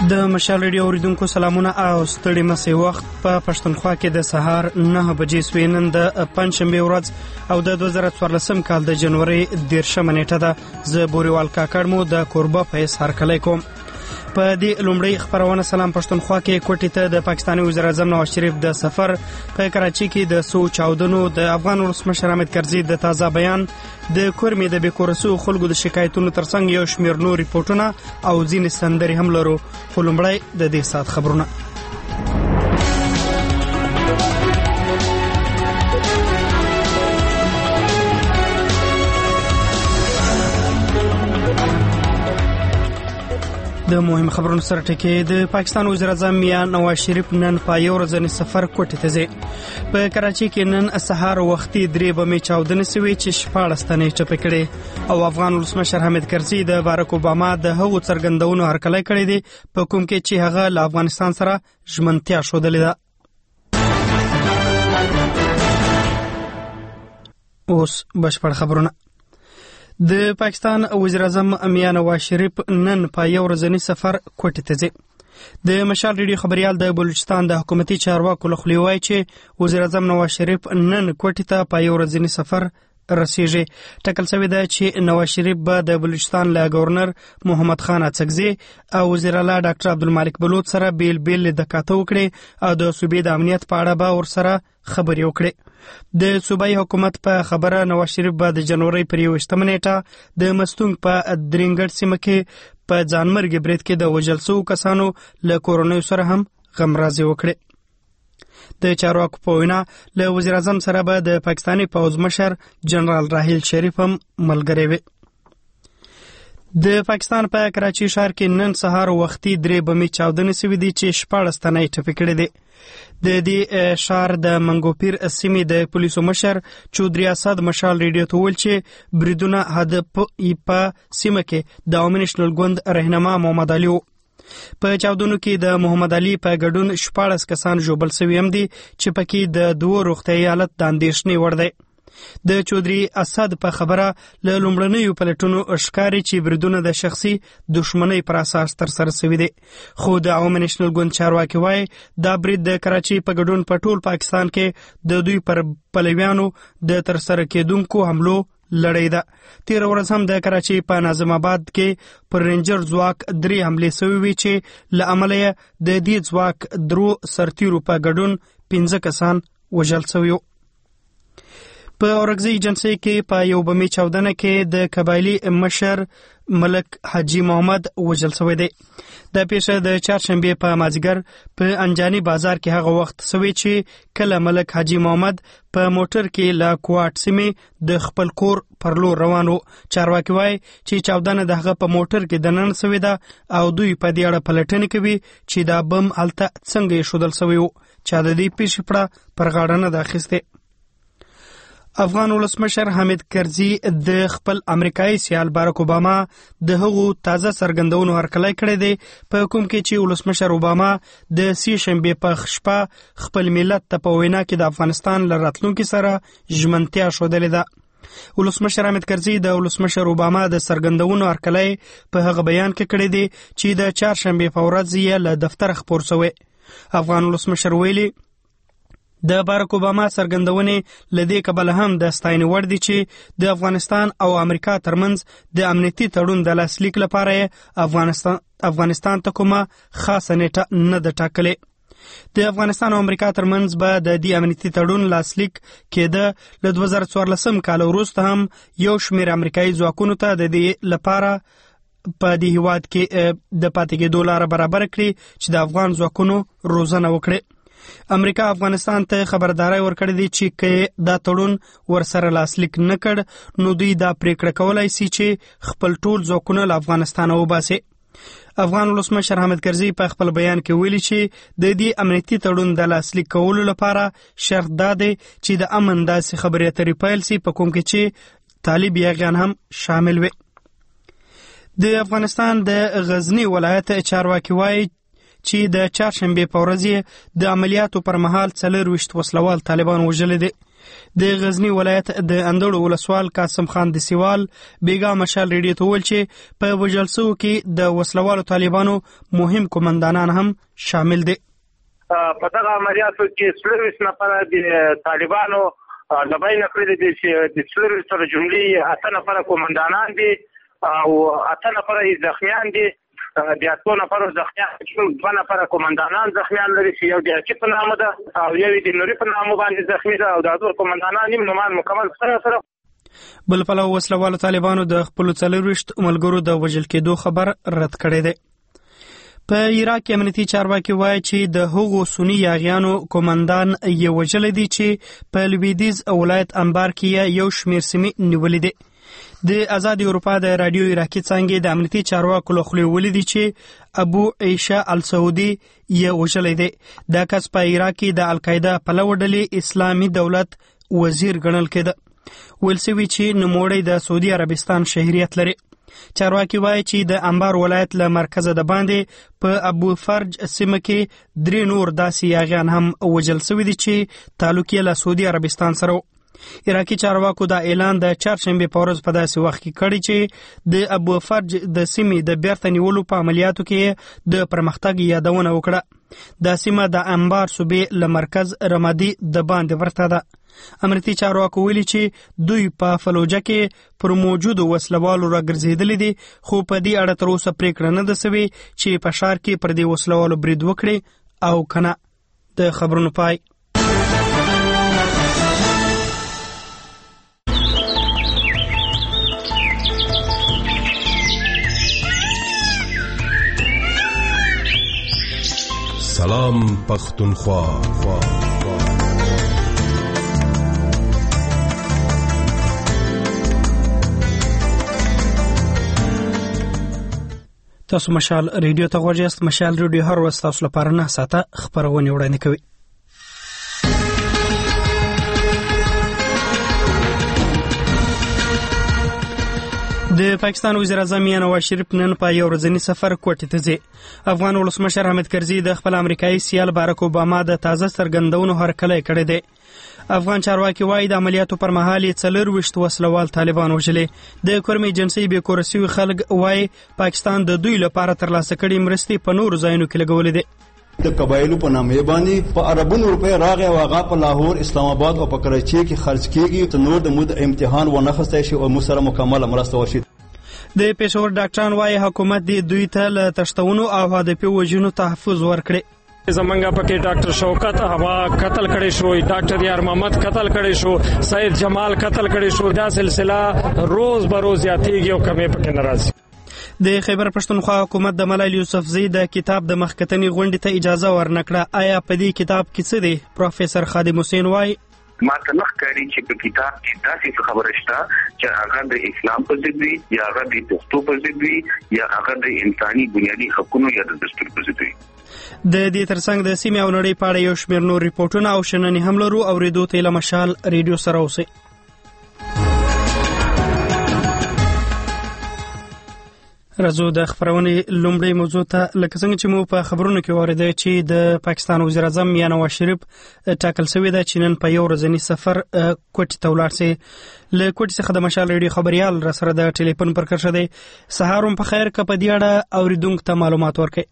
د مشال ریډیو اوریدونکو سلامونه او ستړي مسي وخت په پښتونخوا کې د سهار 9 بجې سوی نن د پنځشنبه ورځ او د 2014 کال د جنوري 10 نیټه ده. زه بوريوال کاکړ مو د کوربه په هرکلی کوم. په دې لومړی خبرونه سلام پښتونخوا کې کوټی ته د پاکستاني وزیر اعظم نواز شریف د سفر په کراچي کې د سو چاودنو د افغان ولسمشر حامد کرزي د تازه بیان د کورمې د بیکورسو خلکو د شکایتونو ترڅنګ یو شمېر نور ریپورتونه او ځینې سندرې هم لرو. خو لومړی د دې سات خبرونه. د مهم خبرونو سره ټکی د پاکستان وزیر اعظم میاں نواز شریف نن په یو ورځنی سفر کوټی ته ځي. په کراچي کې نن سهار وختي 3 بمې چاودنې سوي چې 14 تنې ټپي کړي او افغان ولسمشر حامد کرزي د بارک اوباما د هغو څرګندونو هرکلی کړی دی په کوم کې چې هغه له افغانستان سره ژمنتیا ښودلې ده. اوس بشپړ خبرونه. د پاکستان وزیر اعظم میاں نواز شریف نن په یو ورځنی سفر کوټی ته ځي. د مشال ریډیو خبريال د بلوچستان د حکومتي چارواکو له خوا وایي چې وزیر اعظم نواز شریف نن کوټی ته په یو ورځنی سفر رسیږي. ټاکل شوی دی چې نواز شریف به د بلوچستان له گورنر محمد خان اڅکزي او وزیر اعلی ډاکټر عبدالمالک بلوچ سره بیل لیدکاته وکړي او د صوبې د امنیت په اړه به ورسره خبرې وکړي. د صوبایي حکومت په خبره نواز شریف به د جنوري پر 21 نیټه د مستونګ په درینګړ سیمه کې په ځانمرګي برید کې د وژل شوو کسانو له کورونو سره هم غمرازي وکړي. د چارواکو په وینا له وزیر اعظم سره به د پاکستاني پوځ مشر جنرال راحیل شریف هم ملګری وي. د پاکستان په کراچي ښار کې نن سهار وختي 3 بمې چاودنې سوي دي چې 14 تنې ټپي کړي دي. د دې ښار د منګوپیر سیمې د پولیسو مشر چودري اسد مشال ریډیو ته ویل چې بریدونه هدف په سیمه کې د عوامي نېشنل ګوند رهنما محمد علي په چاودنو کې د محمد علي په ګډون 14 کسان ژوبل شوي هم دي چې پکې د 2 روغتیايي حالت د اندېښنې وړ دی. د چودري اسد په خبره له لومړنیو پلټونو ښکاري چې بریدونه د شخصي دښمنۍ پر اساس ترسره شوي دي. خو د عوامي نېشنل ګوند چارواکي وایي دا برید د کراچي په ګډون په ټول پاکستان کې د دوی پر پلویانو د ترسره کېدونکو حملو لړۍ ده. تیر ورځ هم د کراچي په ناظم آباد کې پر رینجر ځواک 3 حملې شوي وي چې له امله د دې ځواک 3 سرتیرو په ګډون 15 کسان وژل شوي. په اورګزي ایجنسي کې په یو بمې چاودنه کې د قبایلی مشر ملک حاجی محمد وژل شوی دی. د پیښه د چهارشنبه په مازیګر په انجاني بازار کې هغه وخت شوی چې کله ملک حاجی محمد په موټر کې له کوټ سیمې د خپل کور پر لور روانو. چارواکي وایي چې چاودنه د هغه په موټر کې دننه شوی ده او دوی په دې اړه پلټنې کوي چې دا بم هلته څنګه ایښودل شوی و چې د دې پیښې په پر غاړه نه ده اخیستې. افغان ولسمشر حامد کرزي د خپل امریکایي سیال بارک اوباما د هغو تازه څرګندونو هرکلی کړی دی په کوم کې چې ولسمشر اوباما د 3 شنبې په شپه خپل ملت ته په وینا کې د افغانستان له راتلونکي سره ژمنتیا ښودلې ده. ولسمشر حامد کرزي د ولسمشر اوباما د څرګندونو هرکلی په هغه بیان کې کړی دی چې د 4 شنبې په ورځ یې له دفتر خپور شوی. افغان ولسمشر ویلي د بارک اوباما څرګندونې لدې کبل هم د ستاینې وړ دي چې د افغانستان او امریکا ترمنځ د امنیتي تړون د لاسلیک لپاره افغانستان ته کومه خاصه نیټه نه ده ټاکلې. د افغانستان او امریکا ترمنځ به د دې امنیتي تړون لاسلیک کېده له 2014 کال وروسته هم یو شمېر امریکایي ځواکونو ته د دې لپاره په دې هیواد کې د پاتې کېدو لاره برابر کړي چې د افغان ځواکونو روزنه وکړي. امریکا افغانستان ته خبرداري ورکړې دي چې که دا تړون ورسره لاسلیک نه کړ نو دوی دا پریکړه کولای شي چې خپل ټول ځواکونه له افغانستانه وباسي. افغان ولسمشر حامد کرزي په خپل بیان کې ویلي چې د دې امنیتي تړون د لاسلیک کولو لپاره شرط دا دی چې د امن داسې خبرې اترې پیل شي په کوم کې چې طالب یاغیان هم شامل وي. د افغانستان د غزنی ولایت چارواکي وایي چې د چهارشنبې په ورځ د عملیاتو پر مهال 24 وسلوال طالبان وژل دي. د غزنی ولایت د اندړو ولسوال قاسم خان د سیوال بیګا مشال ریډیو ته ویل چې په وژل شوو کې د وسلوالو طالبانو مهم قومندانان هم شامل دي. په دغه عملیاتو کې 40 نفر د طالبانو لبین کړی دي چې د 40 سره جملې 8 نفر قومندانان دي او 8 نفر زخمیان دي. د 8 نفر زخمیان 2 نفر قومندانان زخمیان لري چې یو د اکی په نامه ده او یو د نوري په نامه باندې زخمی ده او د ټول قومندانان نیم نومان مکمل سره. بل پلو وسلوالو طالبانو د خپل 40 ملګرو د وژل کېدو خبر رد کړی دی. په عراق کې امنیتي چارواکي وایي چې د هغو سنی یاغیانو قومندان یې وژلی دی چې په لویدیځ ولایت انبار کې یو شمېر سیمې نیولې دي. د آزاد اروپا د رادیو عراقي څانګې د امنیتي چارواکو له خولې ولیدي چې ابو عیشه السعودي یې وژلی دی. دا کس په عراق کې د القاعده پلوه ډلې اسلامي دولت وزیر ګڼل کېده. ویل شوي چې نوموړی د سعودي عربستان شهریت لري. چارواکي وایي چې د انبار ولایت له مرکزه د باندې په ابو فرج سیمه کې 3 نور داسې یاغیان هم وژل شوي دي چې تعلق یې له سعودي عربستان سره. عراقي چارواکو دا اعلان د چهارشنبې په ورځ په داسې وخت کې کړی چې د ابو فرج د سیمې د بیرته نیولو په عملیاتو کې د پرمختګ یادونه وکړه. دا سیمه د انبار صوبې له مرکز رمادي د باندې ورته ده. امنیتي چارواکو ویلي چې دوی په فلوجه کې پر موجودو وسلوالو راګرځېدلي دي خو په دې اړه تر اوسه پریکړه نه ده سوې چې په ښار کې پر دې وسلوالو برید وکړي او کنه. د خبرونو پای. سلام پختونخوا. تاسو مشال ریډیو ته غوږ یاست. مشال ریډیو هر ورځ تاسو لپاره 9 ساعته خبرونه وړاندې کوي. د پاکستان وزیر اعظم میاں نواز شریف نن په یو ورځنی سفر کوټې ته ځي. افغان ولسمشر حامد کرزي د خپل امریکایي سیال باراک اوباما د تازه څرګندونو هرکلی کړی دی. افغان چارواکي وایي د عملیاتو پر مهال 24 وسلوال طالبان وژلي. د کورمي جنسي بې کور شوي خلک وایي پاکستان د دوی لپاره ترلاسه کړي مرستې په نورو ځایونو کې لګولې دي. د قبایلو په نامه باندې په عربونو روپے راغی او هغه په لاهور، اسلام آباد او په کراچۍ کې خرڅ کیږي ته نور د مود امتحان و نه خسته شي او مسره مکمل مرسته وشي. د پېښور ډاکټران وايي حکومت دې دوی ته له تشتونو او هدفي وژنو تحفظ ورکړي. زمونږ پکې ډاکټر شوکت هوا قتل کړي شو، ډاکټر یار محمد قتل کړي شو، سید جمال قتل کړي شو. دا سلسله روز به روز زیاتېږي او کمې پکې ناراضي. د خیبر پښتونخوا حکومت د ملال یوسفزي د کتاب د مخکتنې غونډې ته اجازه ورنکړه. آیا په دې کتاب کې څه دی؟ پروفیسور خادم حسین وایي ما ته نه ښکاري چې په کتاب کې داسې خبره شته چې هغه د اسلام په ضد وي یا هغه د پښتو په ضد وي یا هغه د انساني بنیادي حقوقو یا د دستور په ضد وي. د دې ترڅنګ د سیمې او نړۍ په اړه یو شمېر نور ریپورټونه او شننې هم لرو. اورېدو ته له مشال ریډیو سره اوسئ. راځو د خبرونې لومړی موضوع ته. لکه څنګه چې مو په خبرونو کې واورېده چې د پاکستان وزیر اعظم میاں نواز شریف ټاکل شوی دی چې نن په یو ورځنی سفر کوټې ته ولاړ شي. له کوټې څخه د مشال ریډیو خبریال را سره د ټلیفون پر کرښه دی. سهار هم په خیر که په دې اړه اوریدونکو ته معلومات ورکړئ.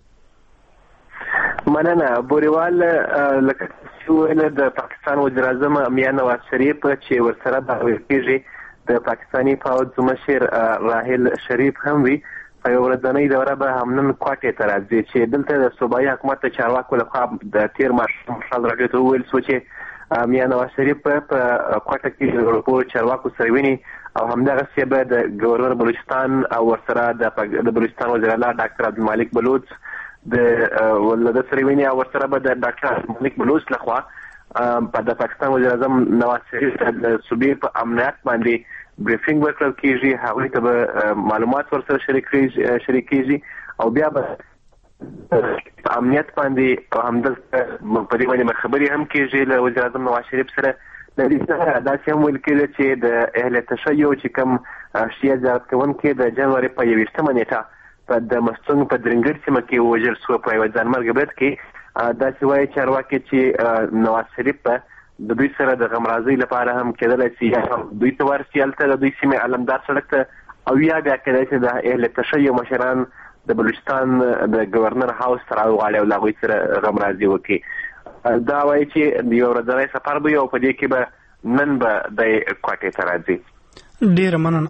مننه بوریوال. لکه چې د پاکستان وزیر اعظم میاں نواز شریف چې ورسره کېږي د پاکستاني پوځ مشر راحل شریف هم وي په یو ورځنۍ دوره به هم نن کوټې ته راځي چې دلته د صوبایي حکومت د چارواکو لخوا د تیر ماښام مشال راډیو ته وویل شو چې میاں نواز شریف په کوټه کې ټولو چارواکو سره ویني او همدغسې به د ګورنر بلوچستان او ورسره د بلوچستان وزیر اعلی ډاکټر عبدالمالک بلوچ د سره ویني او ورسره به د ډاکټر عبدالمالک بلوچ لخوا د پاکستان وزیر اعظم نواز شریف ته د صوبې په امنیت باندې بریفینګ ورکړل کېږي. هغوی ته به معلومات ورسره شریکېږي او بیا به امنیت باندې همدلته په دې باندې خبرې هم کېږي له وزیر اعظم نواز شریف سره. له دې سره داسې هم ویل کېده چې د اهل تشیع چې کوم شیعه زیارت کوونکي د جنوري په 21 نیټه په د مستونګ په درنګړ سیمه کې وژل شو په یوه ځانمرګه برید کې. داسې وایي چارواکي چې نواز شریف په د دوی سره د غمرازۍ لپاره هم کېدلی شي دوی ته ورسي هلته د دوی سیمې علمدار سړک ته او یا بیا کېدای شي د اهل تشیع مشران د بلوچستان د گورنر هاوس ته راوغواړي او له هغوی سره غمرازي وکړي. دا وایي چې یو ورځنی سفر به او په دې کې به نن به دی کوټې ته راځي. ډېره مننه.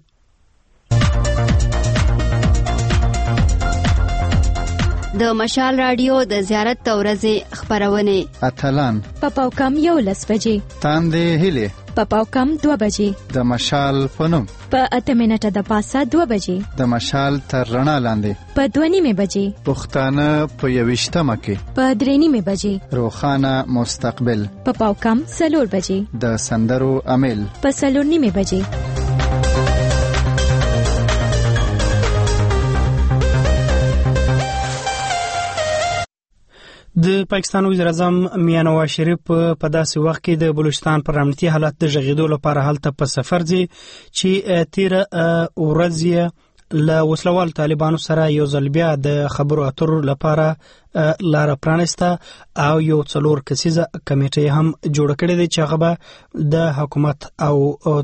د مشال رادیو د زیارت د ورځې خپرونې اتلان په پاوکم 11 بجې، تاندې هیلې په پاوکم 2 بجې، د مشال په نوم په 8 منټه د پاسه 2 بجې، د مشال تر رڼا لاندې په 2:30 بجې، پښتانه په 21 کې په 3:30 بجې، روخانه مستقبل په پاوکم 4 بجې، د سندرو امیل په 4:30 بجې. د پاکستان وزیر اعظم میاں نواز شریف په داسې وخت کې د بلوچستان پر امنیتي حالت د غږیدو لپاره هلته په سفر ځي چې تیر ورځ له وسلوال طالبانو سره یو ځل بیا د خبرو اترو لپاره لار پرانسته او یو 4 کسیزه کمیټه هم جوړ کړې ده چې هغه د حکومت او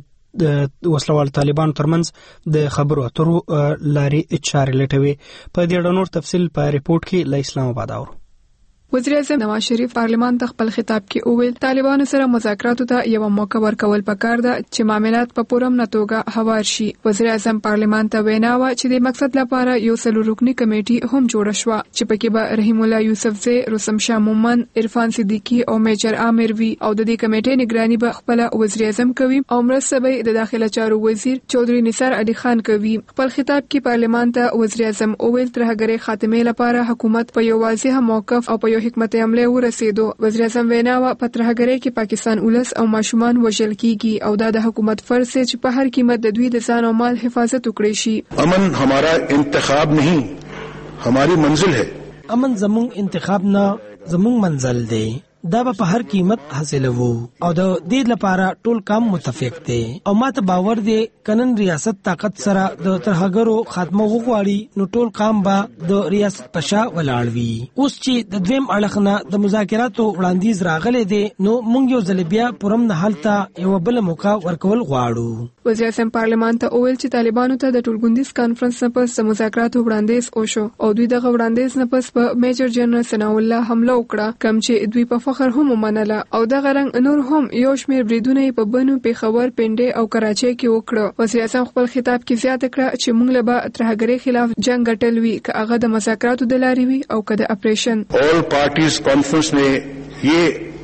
د وسلوال طالبانو ترمنځ د خبرو اترو لارې چارې لټوي. په دې اړه نور تفصیل په ریپورت کې له اسلام آباد اورو. وزیر اعظم نواز شریف پارلمان ته خپل خطاب کې وویل طالبانو سره مذاکراتو ته یو موقع ورکول پکار ده چې معاملات په پوره توګه هوار شي. وزیر اعظم پارلمان ته وینا و چې د مقصد لپاره یو 3 رکنی کمیټه هم جوړه شو چې پکې به رحیم الله یوسفزی، رستم شاه مومن، عرفان صدیقی او میجر عامر وی او د دې کمیټې نگرانی به خپل وزیر اعظم کوي او مرسته به د داخله چارو وزیر چودري نثار علي خان کوي. خپل خطاب کې پارلمان ته وزیر اعظم وویل ترهګری خاتمه لپاره حکومت په یو واضح موقف او په حکمت عمله ورسېدو. وزیر اعظم وینا و پترهګری کې پاکستان اولس او ماشومان وژل کیږي او دا د حکومت فرض چې په هر قیمت د دوی د ځان او مال حفاظت وکړي شي. امن हमारा انتخاب नहीं हमारी मंजिल है. امن زمون انتخاب نه زمون منزل دی. دا په هر قیمت حاصلوو او د دې لپاره ټول کام متفق دي او ماته باور دی کنن ریاست طاقت سره د ترهګرو خاتمه وغواړي نو ټول کام به د ریاست پشا ولاړوي. اوس چې د دویم اړخنه د مذاکراتو وړاندیز راغلي دي نو مونږ یو ځل بیا پرم نه حالت یو بل موقع ورکول غواړو. وزیر اعظم پارلمان ته وویل چې طالبانو ته د ټولګوندیز کانفرنس نه پس مذاکراتو وړاندیز وشو او دوی دغه وړاندیز نه پس په میجر جنرال ثناء الله حمله وکړه کوم چې دوی په فخر هم ومنله او دغه رنګ نور هم یو شمېر بریدونه په بنو پیښور پنډي او کراچۍ کې وکړه. وزیر اعظم خپل خطاب کې زیاته کړه چې موږ له ترهګرۍ خلاف جنگ ګټل وی که هغه د مذاکراتو د لارې وي او که د اپریشن. ऑल पार्टीज कॉन्फ्रेंस ने ये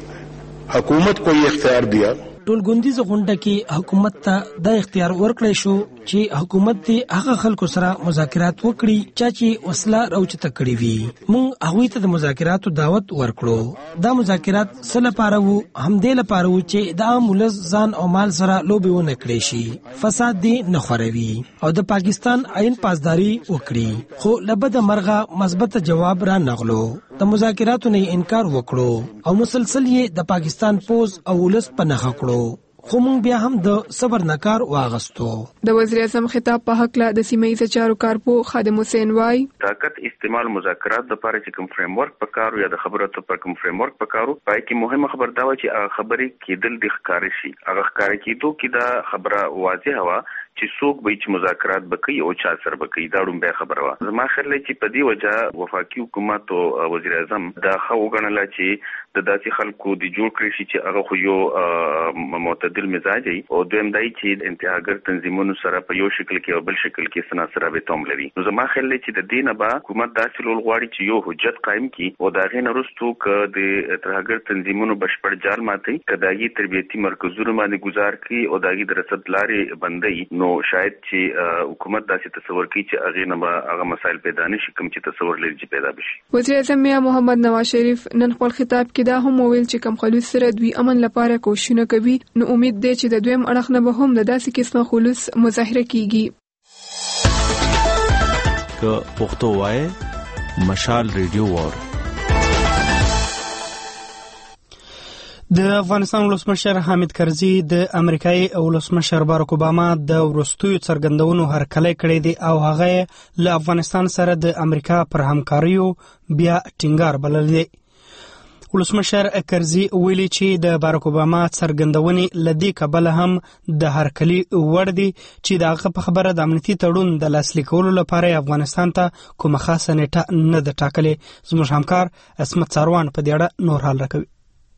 हुकूमत को ये इख्तियार दिया ټولګوندیز غونډه کې حکومت ته د اختیار ورکړی شو چې حکومت دې هغه خلکو سره مذاکرات وکړي چې وسله راوچته کړی وي. مونږ هغوی ته د مذاکراتو دعوت ورکړو. دا مذاکرات څه لپاره وو؟ همدې لپاره وو چې د عام ولس ځان او مال سره لوبې ونه کړی شي، فساد دې نه خوروي او د پاکستان عین پاسداري وکړي. خو لبد مرغه مثبت جواب را نغلو، د مذاکراتو نه انکار وکړو او مسلسل یې د پاکستان پوز او ولس په نخښه کړو. خو مونږ بیا هم د صبر نکار واغستو. د وزیر اعظم خطاب په حق له د سیمه چارو کارپو خادم حسین وای طاقت استعمال مذاکرات د لپاره چې کوم فریم ورک پکارو یا د خبرو ته پر کوم فریم ورک پکارو پای کې مهمه خبر دا و چې خبرې کېدل د ښکار شي. هغه ښکار کېدو کې دا خبره واضحه و چې څوک به چې مذاکرات وکړي او چا سره وکړي دا ډوم به خبره و. زما خیال چې په دې وجه وفاقي حکومت او وزیر اعظم دا خو وګڼل چې د داسې خلکو د جوړ کړی شي چې هغه خو یو معتدل مزاج او دویم دای چې انتهاګر تنظیمونو سره په یو شکل کې او بل شکل کې سناسره به توم لري. نو زما خیال چې د دینه به حکومت داسې لول غواړي چې یو حجت قائم کړي او دا غي نرستو ک د انتهاګر تنظیمونو بشپړ جال ماتي کداغي تربیتی مرکزونو باندې گزار کړي او داغي د رسد لارې بندي. نو شاید چې حکومت داسې تصور کوي چې هغه نه به هغه مسایل پیدا نشي کوم چې تصور لري چې پیدا بشي. وزیر اعظم میاں محمد نواز شریف نن خپل خطاب کې دا هم ویل چې کوم خلوص سره دوی امن لپاره کوششونه کوي نو امید دی چې د دویم اړخ نه به هم د داسې قسمه خلوص مظاهره کیږي. که پښتو وای مشال ریډیو وار. د افغانستان ولسمشر حامد کرزي د امریکایي ولسمشر باراک اوباما د وروستیو څرګندونو هرکلی کړی دی او هغه له افغانستان سره د امریکا پر همکاریو بیا ټینګار بللی دی. ولسمشر کرزي ویلي چې د باراک اوباما څرګندونې له دې کبله هم د هرکلي وړ دي چې د هغه په خبره د امنیتي تړون د لاسلیک کولو لپاره افغانستان ته کومه خاصه نیټه نه ده ټاکلې. زموږ همکار اسمت څاروان په دې اړه نور حال راکوي.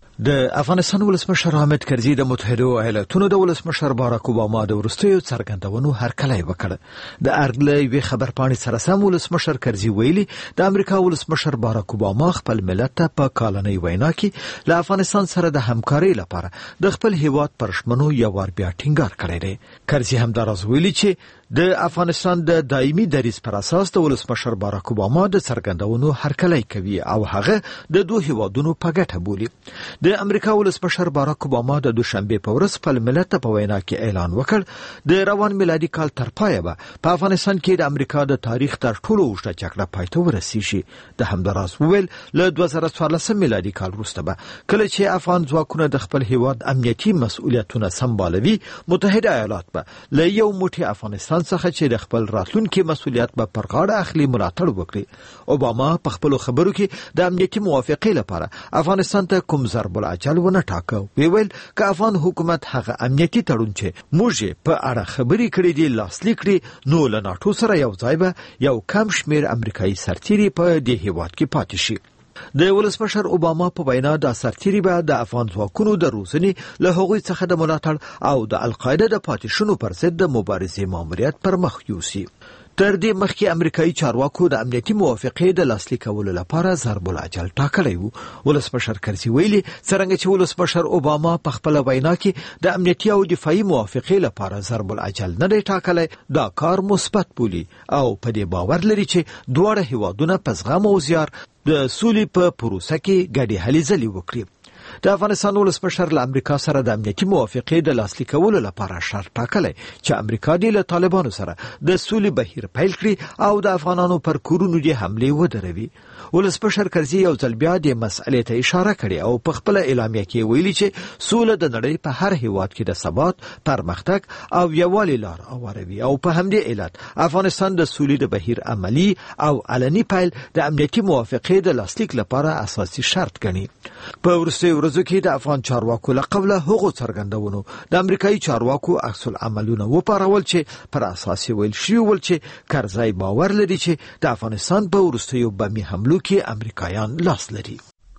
د افغانستان ولسمشر حامد کرزي د متحده ایالاتونو د ولسمشر باراک اوباما د وروستیو څرګندونو هرکلی وکړ. د ارګ له یوې خبرپاڼې سره سم ولسمشر کرزي ویلي د امریکا ولسمشر باراک اوباما خپل ملت ته په کالنۍ وینا کې له افغانستان سره د همکارۍ لپاره د خپل هیواد پر ژمنو یو وار بیا ټینګار کړی دی. کرزي همداراز ویلي چې د افغانستان د دایمي دریځ پر اساس د ولسمشر باراک اوباما د څرګندونو هرکلی کوي او هغه د دوه هیوادونو په ګټه بولي. د امریکا ولسمشر باراک اوباما د دوشنبه په ورځ خپل ملت په وینا کې اعلان وکړ د روان میلادي کال تر پایه په افغانستان کې د امریکا د تاریخ تر ټولو اوږده جګړه پای ته ورسیږي. د همداراز ویل له 2014 میلادي کال وروسته کله چې افغان ځواکونه د خپل هیواد امنیتي مسؤلیتونه سمبالوي متحده ایالات به له یو موټی افغانستان څخه چې د خپل راتلونکي مسؤلیت به پر غاړه اخلي ملاتړ وکړي. اوباما په خپل خبرو کې د امنیتي موافقې لپاره افغانستان ته کوم ضرب العجل ونه ټاکو. ویل که افغان حکومت هغه امنیتي تړون چې موږ په اړه خبرې کړې دي لاسلیک کړي نو له ناټو سره یو ځای به یو کم شمیر امریکایي سرتیري په دې هیواد کې پاتې شي. د ولسمشر اوباما په وینا د سرتیري به د افغان ځواکونو د روزنې له هغوی څخه د ملاتړ او د القاعده د پاتې شونو پر ضد د مبارزې ماموریت پر مخ یوسي. تر دې مخکې امریکایي چارواکو د امنیتي موافقې د لاسلیک کولو لپاره ضرب العجل ټاکلی و. ولسمشر کرزي ویلي څرنګه چې ولسمشر اوباما په خپل وینا کې د امنیتي او دفاعي موافقې لپاره ضرب العجل نه دی ټاکلی دا کار مثبت بولي او په دې باور لري چې دواړه هیوادونه په زغم او زیار د سولې په پروسه کې ګډې هلې ځلې وکړي. د افغانستان ولسمشر له امریکا سره د امنیتي موافقې د لاسلیک کولو لپاره شرط ټاکلی چې امریکا دې له طالبانو سره د سولې بهیر پیل کړي او د افغانانو پر کورونو دې حملې ودروي. ولسمشر کرزي یو ځل بیا د مسئلې ته اشاره کړې او په خپل اعلامیه کې ویلي چې سوله د نړۍ په هر هیواد کې د ثبات، پرمختګ او یووالي لار هواروي او په همدې علت افغانستان د سولې د بهیر عملی او علني پیل د امنیتي موافقې د لاسلیک لپاره اساسي شرط ګڼي. په وروستیو ورځو کې د افغان چارواکو له قبله هغو څرګندونو د امریکایي چارواکو عکس العملونه وپارول چې پر اساس ویل شوي ول چې کرزي باور لري چې د افغانستان په وروستیو بمي حملو کې امریکایان لاس لري.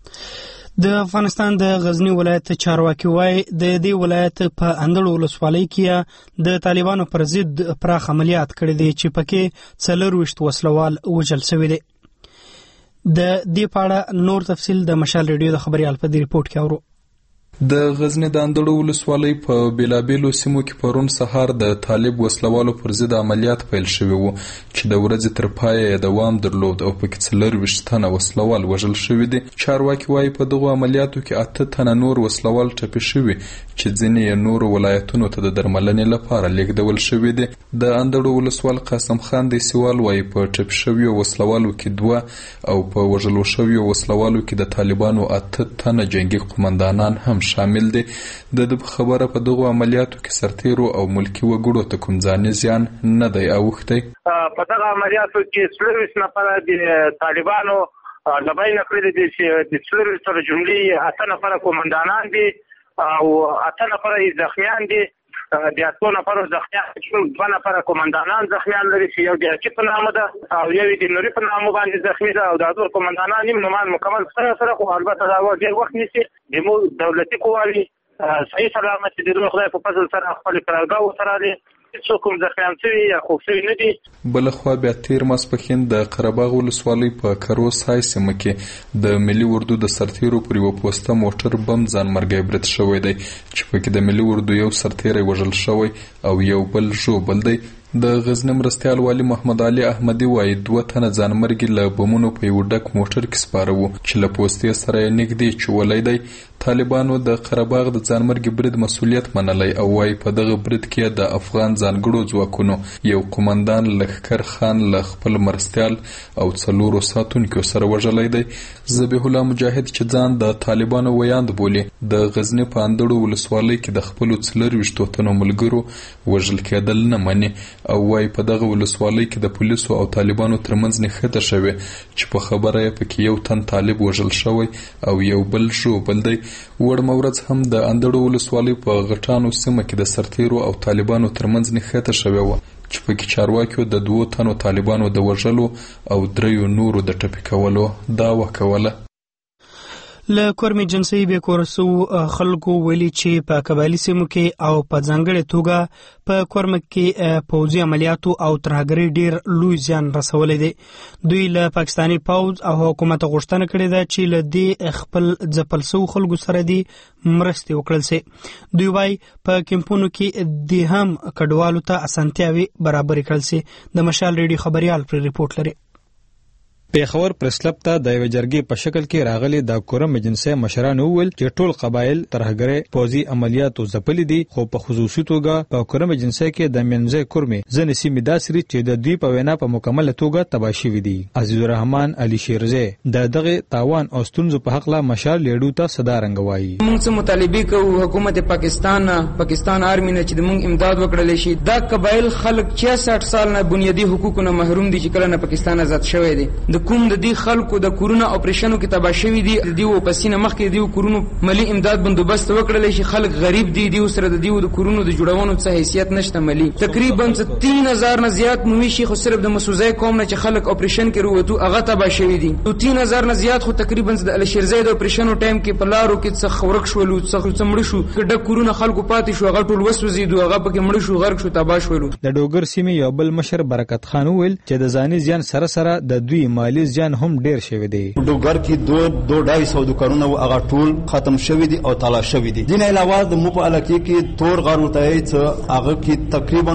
د افغانستان د غزنی ولایت چارواکي وایي د دې ولایت په اندړو ولسوالۍ کې د طالبانو پر ضد پراخ عملیات کړي دي چې پکې 24 وسلوال وژل شوي دي. د دې په اړه نور تفصیل د مشال ریډیو د خبريال په دې ریپورت کې اورو. د غزنی د اندړو ولسوالۍ په بیلابیلو سیمو کې پرون سهار د طالب وسلوالو پر ضد عملیات پیل شوي وو چې د ورځې تر پایه دوام درلود او پکې 24 تنه وسلوال وژل شوي دي. چارواکي وایي په دغو عملیاتو کې 8 تنه نور وسلوال ټپي شوي چې ځینې نور ولایتونو ته د درملنې لپاره لیږدول شوي دي. د اندړو ولسوال قاسم خان د سیوال وایي په ټپي شویو وسلوالو کې 2 او په وژلو شویو وسلوالو کې د طالبانو 8 تنه جنگي قومندانان هم شامل دي. د خبره په دغه عملیاتو کې سرتیرو او ملکی وګړو ته کوم ځاني زیان نه دی اوښتی. په دغه عملیاتو کې 24 نفر د طالبانو لبای نکړي دي چې د 24 سره جملې 8 نفر قومندانان دي او 8 نفر زخمیان دي. د 8 نفر زخمیان 2 نفر قومندانان زخمیان لري چې یو د عقیب په نامه ده او یو د نوري په نامه باندې زخمی ده او د ټول قومندانان نیم نومان مکمل سره خو البته دا ډېر وخت نیسي. د مو دولتي قوالي صحیح سلامت دي د خدای په فضل سره خپل قرارګاه وسره دي څوک هم زخمیان شوي یا خوب شوي نه دي. بلخوا بیا تیر ماسپښین د قرهباغ ولسوالۍ په کرو سای سیمه کې د ملي اردو د سرتیرو پر یوه پوسته موټر بم ځانمرګی برید شوی دی چې پکې د ملي اردو یو سرتیری وژل شوی او یو بل ژوبل دی. د غزنی مرستیال والی محمد علي احمدي وایي 2 تنه ځانمرګي له بمونو په یو ډک موټر کې سپاره وو چې له پوستې سره یې نږدې چولی دی. طالبانو د قرهباغ د ځانمرګي برید مسؤلیت منلی او وایي په دغه برید کې د افغان ځانګړو ځواکونو یو قومندان لښکر خان له خپل مرستیال او 4 ساتونکو سره وژلی دی. ذبیح الله مجاهد چې ځان د طالبانو ویاند بولي د غزنی په اندړو ولسوالۍ کې د خپلو 24 تنو ملګرو وژل کېدل نه مني او وايي په دغه ولسوالۍ کې د پولیسو او طالبانو ترمنځ نښته شوې چې په خبره یې پکې یو تن طالب وژل شوی او یو بل ژوبل دی. وړمه ورځ هم د اندړو ولسوالۍ په غټانو سیمه کې د سرتیرو او طالبانو ترمنځ نښته شوې وه چې پکې چارواکیو د 2 تنو طالبانو د وژلو او 3 نورو د ټپي کولو دعوه کوله. له کورمي جنسي بې کورسو خلکو ویلي چې په قبایلي سیمو کې او په ځانګړې توګه په کورمه کې پوځي عملیاتو او ترهګرۍ ډیر لوی زیان رسولی دی. دوی له پاکستاني پوځ او حکومت غوښتنه کړې ده چې له دې خپل ځپل شوو خلکو سره دي مرستې وکړل سي. دوی وايي په کمپونو کې د هم کډوالو ته اسانتیاوي برابرې کړل سي. د مشال ریډیو خبريال پر ریپورت لري. پیښور پرسلب ته د یو جرګې په شکل کې راغلي د کورم ایجنسي مشران وویل چې ټول قبایل ترهګرۍ پوځي عملیاتو ځپلي دي، خو په خصوصي توګه په کورم ایجنسي کې د منځي کورمي ځنې سیمې داسري چې د دوی په وینا په مکمله توګه تباه شوي دي. عزیز الرحمن علي شیرزی د دغه تاوان او ستونزو په حق لا مشال لیډو ته صدا رنګ وایي. موږ څه مطالبه کوو حکومت پاکستان آرمي نه چې موږ امداد وکړل شي. دا قبایل خلک 66 سال نه بنیادی حقوقونه محروم دي چې کله نه پاکستان آزاد شوی دی. کوم د دې خلکو د کورونو اپریشنو کې تباه شوي دي، د دیو پسینه مخکې دیو کورونو مالی امداد بندوبست وکړل شي. خلک غریب دي، دیو سره د دیو د کورونو د جوړونو څه حیثیت نشته. مالی تقریبا 3000 نه زیات مویشي خو صرف د مسوزای قوم نه چې خلک اپریشن کې وروته هغه تباه شوي دي. 3000 نه زیات خو تقریبا د الشیرزای د اپریشنو ټایم کې په لارو کې څه خورک شولو، څه مړ شو، کډه کورونه خلکو پاتې شو، هغه ټول وسوځیدو، هغه پکې مړ شو، غرق شو، تباه شولو. د ډوګر سیمې یو بل مشر برکت خان ویل چې د ځاني زیان سره سره د دوی مالی زیان هم ډیر شوی دی. ډوګر کې 2.5 دکانونه هغه ټول ختم شوی دي او تالا شوی دي. دین علاوه د مو په علاقې کې تور غار وتای چې هغه کې تقریبا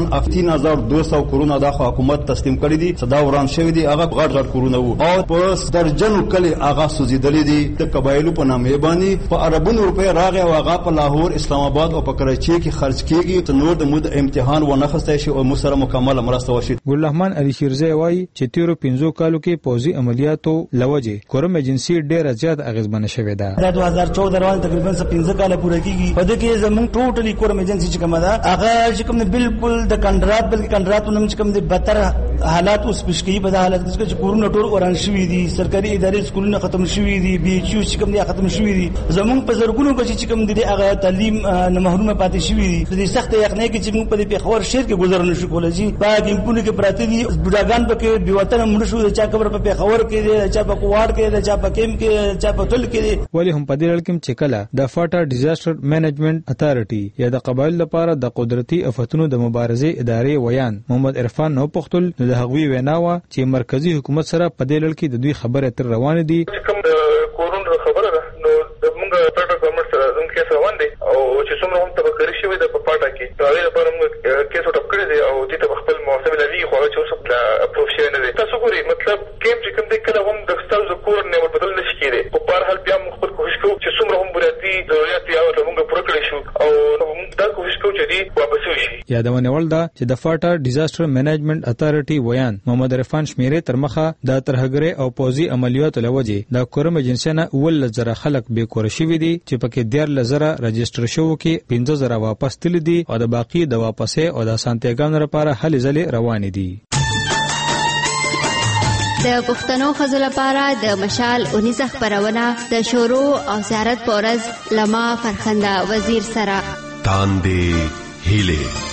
13200 کورونه د حکومت تسلیم کړی دي. صدا وران شوی دي، هغه غټ کورونه وو او په درجنو کلی هغه سوزیدلې دي. د قبایلو په نامه باندې په عربونو روپے راغی او هغه په لاهور، اسلام آباد او په کراچي کې خرج کیږي ته نور د مود امتحان و نه خسته شي او مسره مکمل مرسته وشي. ګل رحمان علي شیرزی وایي چې تیرو 15 کالو کې پوځي عملیاتو لوجه کورم ایجنسی ډیر زیات اغیزمنه شوې ده. د 2014 روان تقریبا 15 کال پوره کیږي. په دې کې زموږ ټوټلی کورم ایجنسی چې کومه ده هغه چې کوم بالکل د کنټرات بلکې کنټراتونه چې کوم د بدتر حالات اوس پیش کوي. په دا حالت کې چې کورونه ټول وران شوي دي، سرکاري ادارې سکولونه ختم شوي دي، بي ایچ یو چې کوم دي ختم شوي دي. زموږ په زرګونو بچي چې کوم دي هغه تعلیم نه محروم پاتې شوي دي. د سخت یخنۍ کې چې موږ په پیښور شهر کې گزار نشو کولای شي. په کمپونو کې پراته دي بډاګان پکې بیوطن مړ شو، چا قبر په پیښور کې، چا په کوواړ کې، چا په کیم کې، چا په تل کې. ولی هم په دې لړ کې چې کله د فاټا ډیزاستر مینجمنت اتارټي یا د قبایل لپاره د قدرتي آفتونو د مبارزې ادارې ویان محمد عرفان نو پختل د هغوی ویناوه چې مرکزی حکومت سره په دې لړ کې د دوی خبره تر روان دي. کوم کورونه خبره ده نو د موږ فاټا ګورنمنت سره زموږ کیس روان دي او چې څومره هم تبکري شوی د فاټا کې دا لپاره موږ کیس وټپ کړی دی او دې ته خپل محاسبه لري خو چې اوس په اپروف شوی نه دی. تاسو ګورئ مطلب کیم چې کوم دې کله هم د ستاسو کور نه بدل نشي کېږي. په بهر حال بیا موږ خپل کوشش کوو چې څومره هم بنیادي ضرورت یې او موږ پوره کړی شو او موږ دا کوشش کوو چې دې واپس وشي. یادونه ول ده چې د فاټا ډیزاستر مینجمنت اتارټي ویان محمد عرفان شمیره تر مخه د ترهګرۍ او پوځي عملیاتو لوجه د کورم ایجنسی نه 1,000 خلک بې کور شوي دي چې پکې 13,000 رجسټر شوو کې 15,000 واپس تللي دي او د باقي د واپسې او د سانتیګانو لپاره هلې ځلې روانې دي. د پښتنو ښځو لپاره د مشال 19 خپرونه د شورو او زیارت په ورځ لما فرخنده وزیر سره تاندې هیله.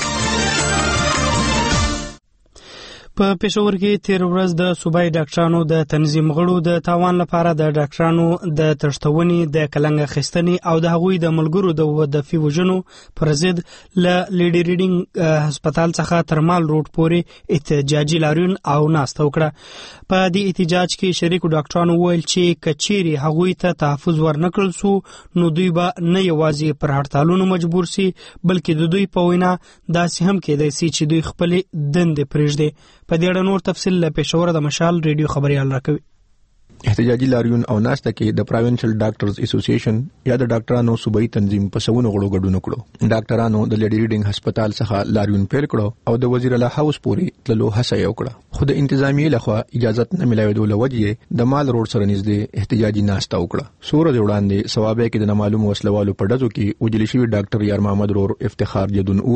په پېښور کې تیر ورځ د صوبایي ډاکټرانو د تنظیم غړو د تاوان لپاره د ډاکټرانو د تښتونې د کلنګ اخیستنې او د هغوی د ملګرو د ودفي وژنو پر ضد له لیډي ریډینګ هسپتال څخه ترمال روډ پورې احتجاجي لاریون او ناسته وکړه. په دې احتجاج کې شریکو ډاکټرانو ویل چې کچيري هغوی ته تحفظ ورنکړل سو نو دوی به نه یوازې پر هړتالونو مجبور سي بلکې د دوی په وینا داسې هم کېدای سي چې دوی خپل دندې پرېږدي. په دې اړه نور تفصیل له پېښور د مشال ریډیو خبريال راکوي. احتجاجي لاریون او ناشته کې د پروینشل ډاکټرز اسوسییشن یا د ډاکټرانو صوبایي تنظیم په سونو غړو ګډون کړو. ډاکټرانو د لیډي ریډینګ هسپتال څخه لاریون پیل کړو او د وزیر اعلی هاوس پورې تللو هڅه وکړه. خو د انتظامیې لخوا اجازه نه ملایوي لوجه د مال روډ سره نږدې احتجاجي ناشته وکړه. سور د وړاندې ثوابه کې د نامعلوم وسلوالو په ډزو کې وجلی شوی ډاکټر یار محمد رور افتخار جدون اویل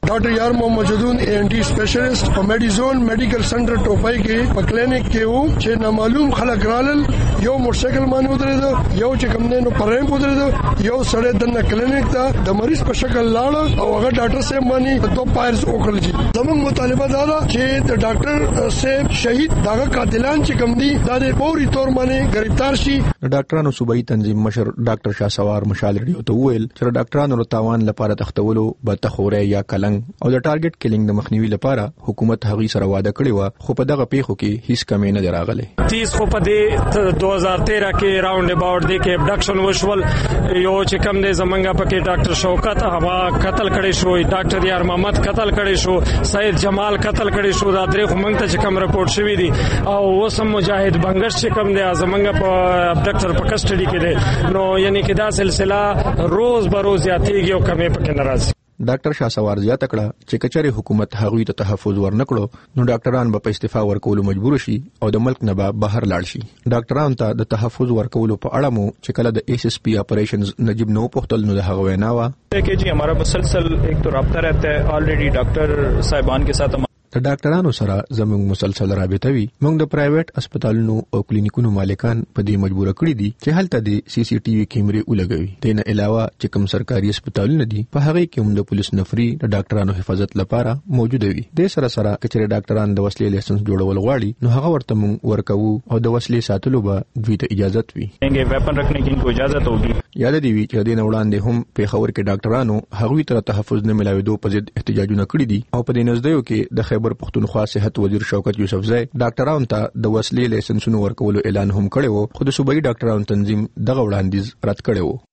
ډاکټر یار محمد جدون ANT سپیشلیست او میډیزون میډیکل سنټر ټوپای کې په کلینیک کې وو چې نامعلوم خلک رالل یو موټرسایکل باندې ودرېد یو چې کوم نه پرېم ودرېد یو سړی د کلینیک ته د مریض په شکل لاړ او هغه ډاکټر صاحب باندې دوه پایرز وکړل. زموږ مطالبه دا ده چې د ډاکټر صاحب شهید دغه قاتلان چې کوم دي دا د فوري تور باندې گرفتار شي. ډاکټرانو صوبایي تنظیم مشر ډاکټر شاسوار مشال ریډیو ته ویل چې ډاکټرانو له تاوان لپاره تختولو بتخوره یا کلنګ او د ټارګټ کیلینګ د مخنیوي لپاره حکومت هغه سره وعده کړی و خو په دغه پیښو کې هیڅ کمی نه راغله. 30 خو په دې 2013 کې راوند اباوت دی کې ابډکشن وشول یو چې کم دی زمنګا پکې ډاکټر شوکت هوا قتل کړي شو ډاکټر یار محمد قتل کړي شو سید جمال قتل کړي شو دا درې خو موږ ته چې کم رپورټ شوی دي او وسم مجاهد بنگش چې کم دی زمنګا په ډاکټر په کسټډي کې دی نو یعنی کې دا سلسله روز به روز زیاتېږي او کمې پکې ناراضي. ډاکټر شاسوار زیاته کړه چې کچره حکومت هغوی ته تحفظ ورنکړو نو ډاکټران به په استعفا ورکولو مجبور شي او د ملک نه به بهر لاړ شي. ډاکټرانو ته د تحفظ ورکولو په اړه مو چې کله د SSP اپریشنز نجیب نو پختل نو د هغه وینا وا कि जी हमारा मुसलसल एक तो रابطہ रहता है ऑलरेडी डॉक्टर साहिबान के साथ. د ډاکټرانو سره زموږ مسلسل رابطه وي. موږ د پرایویټ هسپتالونو او کلینیکونو مالکان په دې مجبور کړی دي چې هلته د CCTV کیمرې ولګوي. دنه علاوه چې کوم سرکاري هسپتالونه دي په هغه کې هم د پولیس نفري د ډاکټرانو حفاظت لپاره موجود وي. د سره کچره ډاکټران د وسلې لایسنس جوړول غواړي نو هغه ورته موږ ورکوو او د وسلې ساتلو به دوی ته اجازه وي. ویپن رکھنے کی کو اجازه ہوگی. یاد دی وی چې د وړاندې هم په خبر کې ډاکټرانو هغوی تر تحفظ نه ملاوي په ضد احتجاجونه کړی دي او په دې نزدیو کې د خیبر پختونخوا صحت وزیر شوکت یوسفزئی ډاکټرانو ته د وسلې لایسنسونو ورکولو اعلان هم کړی وو خو د صوبایي ډاکټرانو تنظیم دغه وړاندیز رد کړی وو.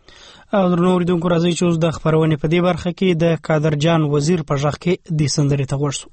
او نور دونکو راځي چې اوس د خبرونې په دې برخه کې د قادر جان وزیر په ژغ کې د سندرې ته ورسو.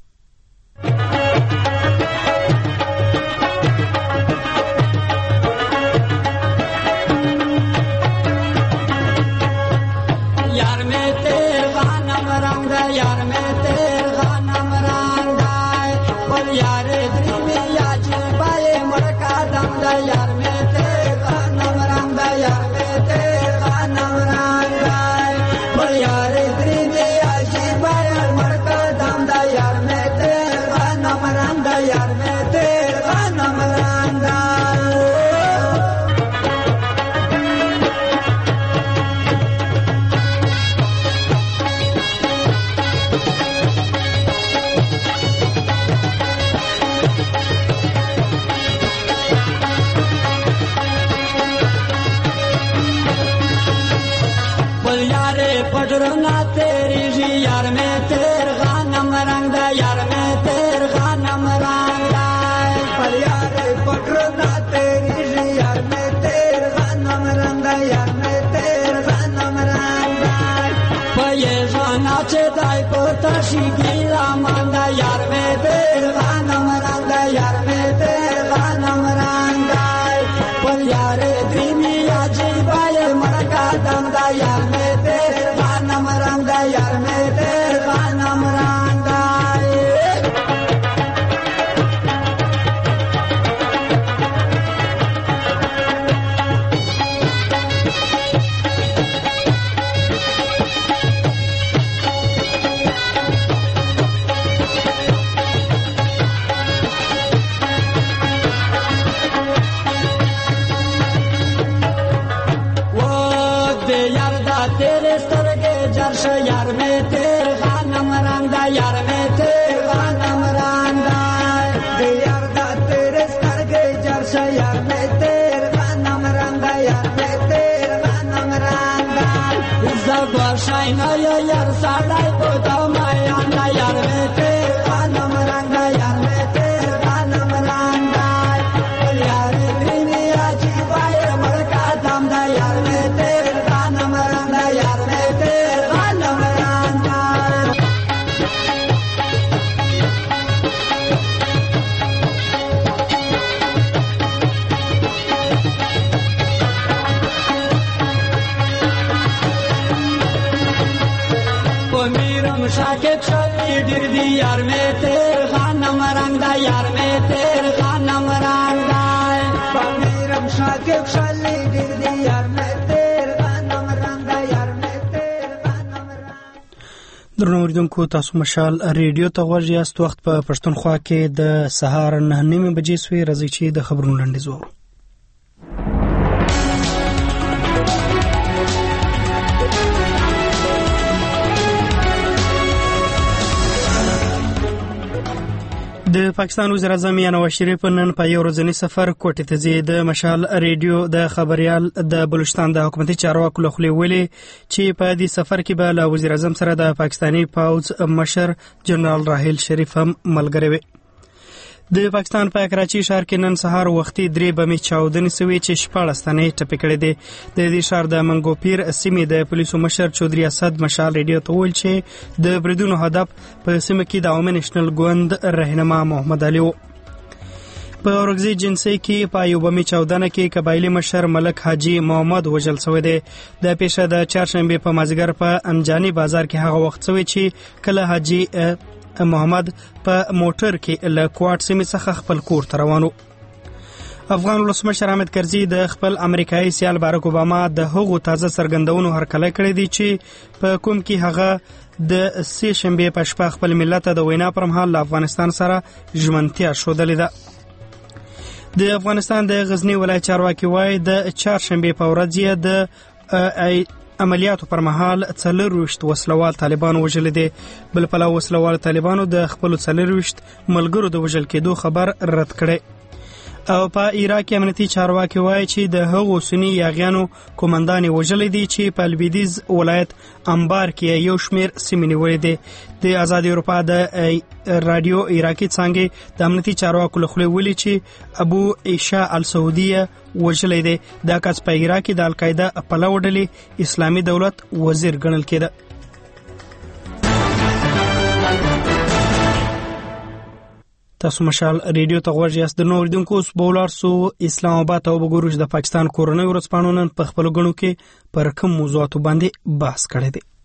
درنو اوریدونکو تاسو مشال ریډیو ته غوږ یاست. وخت په پښتونخوا کې د سهار 9:30 بجې سوی. راځي چې د خبرونو لنډیز وورو. د پاکستان وزیر اعظم نواز شریف نن په یو ورځنی سفر کوټې ته ځي. د مشال ریډیو د خبريال د بلوچستان د حکومتي چارواکو له خوا ویلي چې په دې سفر کې به له وزیر اعظم سره د پاکستاني پوځ مشر جنرال راحیل شریف هم ملګری وي. د پاکستان په کراچي ښار کې نن سهار وختي 3 بمې چاودنې سوي چې 14 تنې ټپي کړې دي. د دې ښار د منګوپیر سیمې د پولیسو مشر چودري اسد مشال ریډیو ته ویل چې د بریدونو هدف په سیمه کې د عوامي نېشنل ګوند رهنما محمد علي و. په اورګزي جنسي کې په یو بمې چاودنه کې قبایلی مشر ملک حاجی محمد وژل شوی دی. د پیښه د چهارشنبه په مازیګر په انجاني بازار کې هغه وخت شوی چې کله حاجی محمد په موټر کې له کوارټ سیمې څخه خپل کور ته روانو. افغان ولسمشر حامد کرزي د خپل امریکایي سیال باراک اوباما د هغو تازه څرګندونو هرکلی کړی دی چې په کوم کې هغه د سه شنبه په شپه خپل ملت د وینا پر مهال له افغانستان سره ژمنتیا ښودلې ده. د افغانستان د غزنی ولایت چارواکي وایي د چهارشنبه په ورځ د عملیاتو پر مهال 24 وسلوال طالبان وژل دي. بل پلو وسلوال طالبانو د خپل 24 ملګرو د وژل کېدو خبر رد کړي. او په عراق کې امنیتي چارواکي وایي چې د هغو سنی یاغیانو کومندان وژل دي چې په لویدیځ ولایت انبار کې یو شمیر سیمې نیولې دي. د آزاد اروپا د رادیو عراقي څنګه د امنیتي چارواکو له خوا ویلي چې ابو عیشا السعودیه وژل دي. دا کس په عراق کې د القاعده په لوډلې اسلامي دولت وزیر ګڼل کېده. تاسو مشال ریډیو ته غوږ یاست. د نور دونکو اوس بولار سو اسلام آباد او بګوروش د پاکستان کورنۍ ورځپاڼو نن په خپل غنو کې پر کوم موضوعات باندې بحث کړی دی.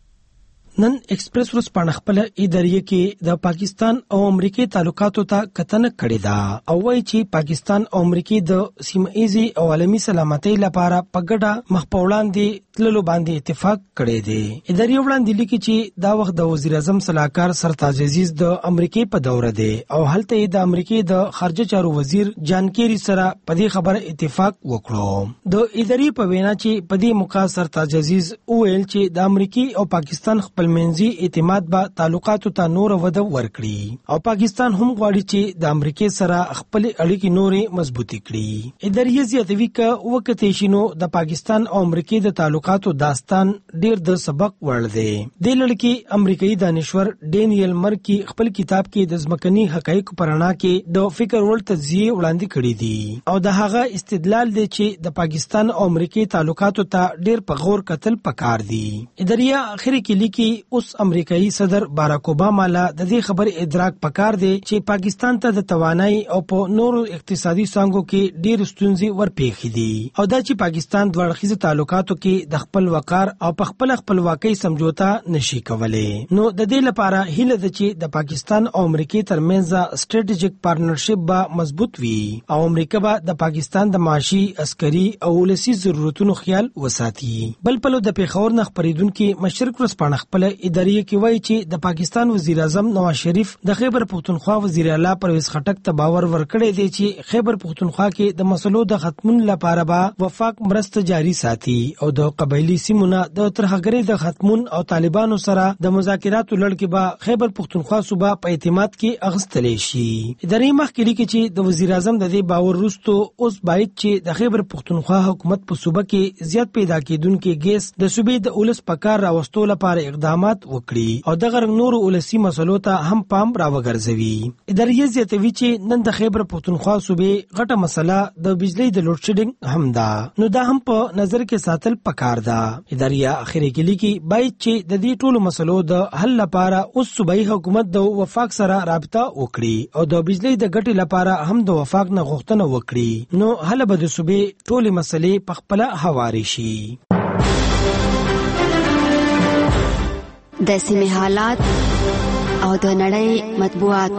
نن ایکسپریس ورځپاڼه خپل ادارې کې د پاکستان او امریکای تعلقاتو ته کتنه کړې ده او وایي چې پاکستان او امریکای د سیمه‌ایزي او عالمي سلامتۍ لپاره په ګډه مخ په وړاندې تللو باندې اتفاق کړی دی. ادارې وړاندې لیکي چې دا وخت د وزیر اعظم صلاحکار سرتاج عزیز د امریکای په دوره دی او هلته د امریکای د خارجه چارو وزیر جان کیری سره په دې خبره اتفاق وکړو. د ادارې په وینا چې په دې موقع سرتاج عزیز وویل چې د امریکای او پاکستان خپل منځي اعتماد به تعلقاتو ته نور وده ورکړي او پاکستان هم غواړي چې د امریکای سره خپل اړیکې نورې مضبوطې کړي. ادارې زیاتوي چې وخت شینو د پاکستان او امریکای د تعلقاتو داستان ډیر د سبق وړ دی. د لړکی امریکایي دانشور ډینیل مرکی خپل کتاب کې د ځمکني حقایقو پرانا کې د فکر وړ تجزیه وړاندې کړې دي او د هغه استدلال دی چې د پاکستان او امریکای تعلقاتو ته ډیر په غور کتل پکار دي. ادارې اخر کې لیکي اوس امریکایي صدر باراک اوباما له د دې خبر ادراک پکار دی چې پاکستان ته د توانایي او په نورو اقتصادي څانګو کې ډېر ستونزې ورپېښې دي او دا چې پاکستان دوه اړخیزو تعلقاتو کې د خپل وقار او په خپل خپلواکۍ سمجوتا نشي کولای. نو د دې لپاره هیله ده چې د پاکستان او امریکای ترمنځ سټریټیجیک پارټنرشپ به مضبوط وي او امریکا به د پاکستان د معاشي عسکري او ولسی ضرورتونو خیال وساتي. بل پلو د پیښور نه خبرېدونکو مشرق ورځپاڼه خپل ادارې کې وایي چې د پاکستان وزیر اعظم نواز شریف د خیبر پختونخوا وزیر اعلی پرویز خټک ته باور ورکړی دی چې خیبر پختونخوا کې د مسلو د ختمون لپاره به وفاق مرسته جاری ساتي او د قبایلی سیمونو د ترهګرۍ د ختمون او طالبانو سره د مذاکراتو لړ کې به خیبر پختونخوا صوبه په اعتماد کې اغستلې شي. ادارې مخکې لیکي چې د وزیر اعظم د دې باور وروسته اوس باید چې د خیبر پختونخوا حکومت په صوبه کې زیات پیدا کېدونکو ګیس د صوبې د اولس پکار راوستو لپاره اقدامات وکړي او دغه نورو ولسی مسلو ته هم پام راوګرځوي. ادارې زیاتوي چې نن د خیبر پختونخوا صوبې غټه مسله د بجلی د لوډ شیډینګ هم ده نو دا هم په نظر کې ساتل پکار ده. ادارې اخر کې لیکي باید چې د دې ټولو مسلو د حل لپاره اوس صوبایي حکومت د وفاق سره رابطه وکړي او د بجلی د ګټې لپاره هم د وفاق نه غوښتنه وکړي نو حل به د صوبې ټولې مسلې په خپل هواري شي. د سیمې حالات او د نړۍ مطبوعات.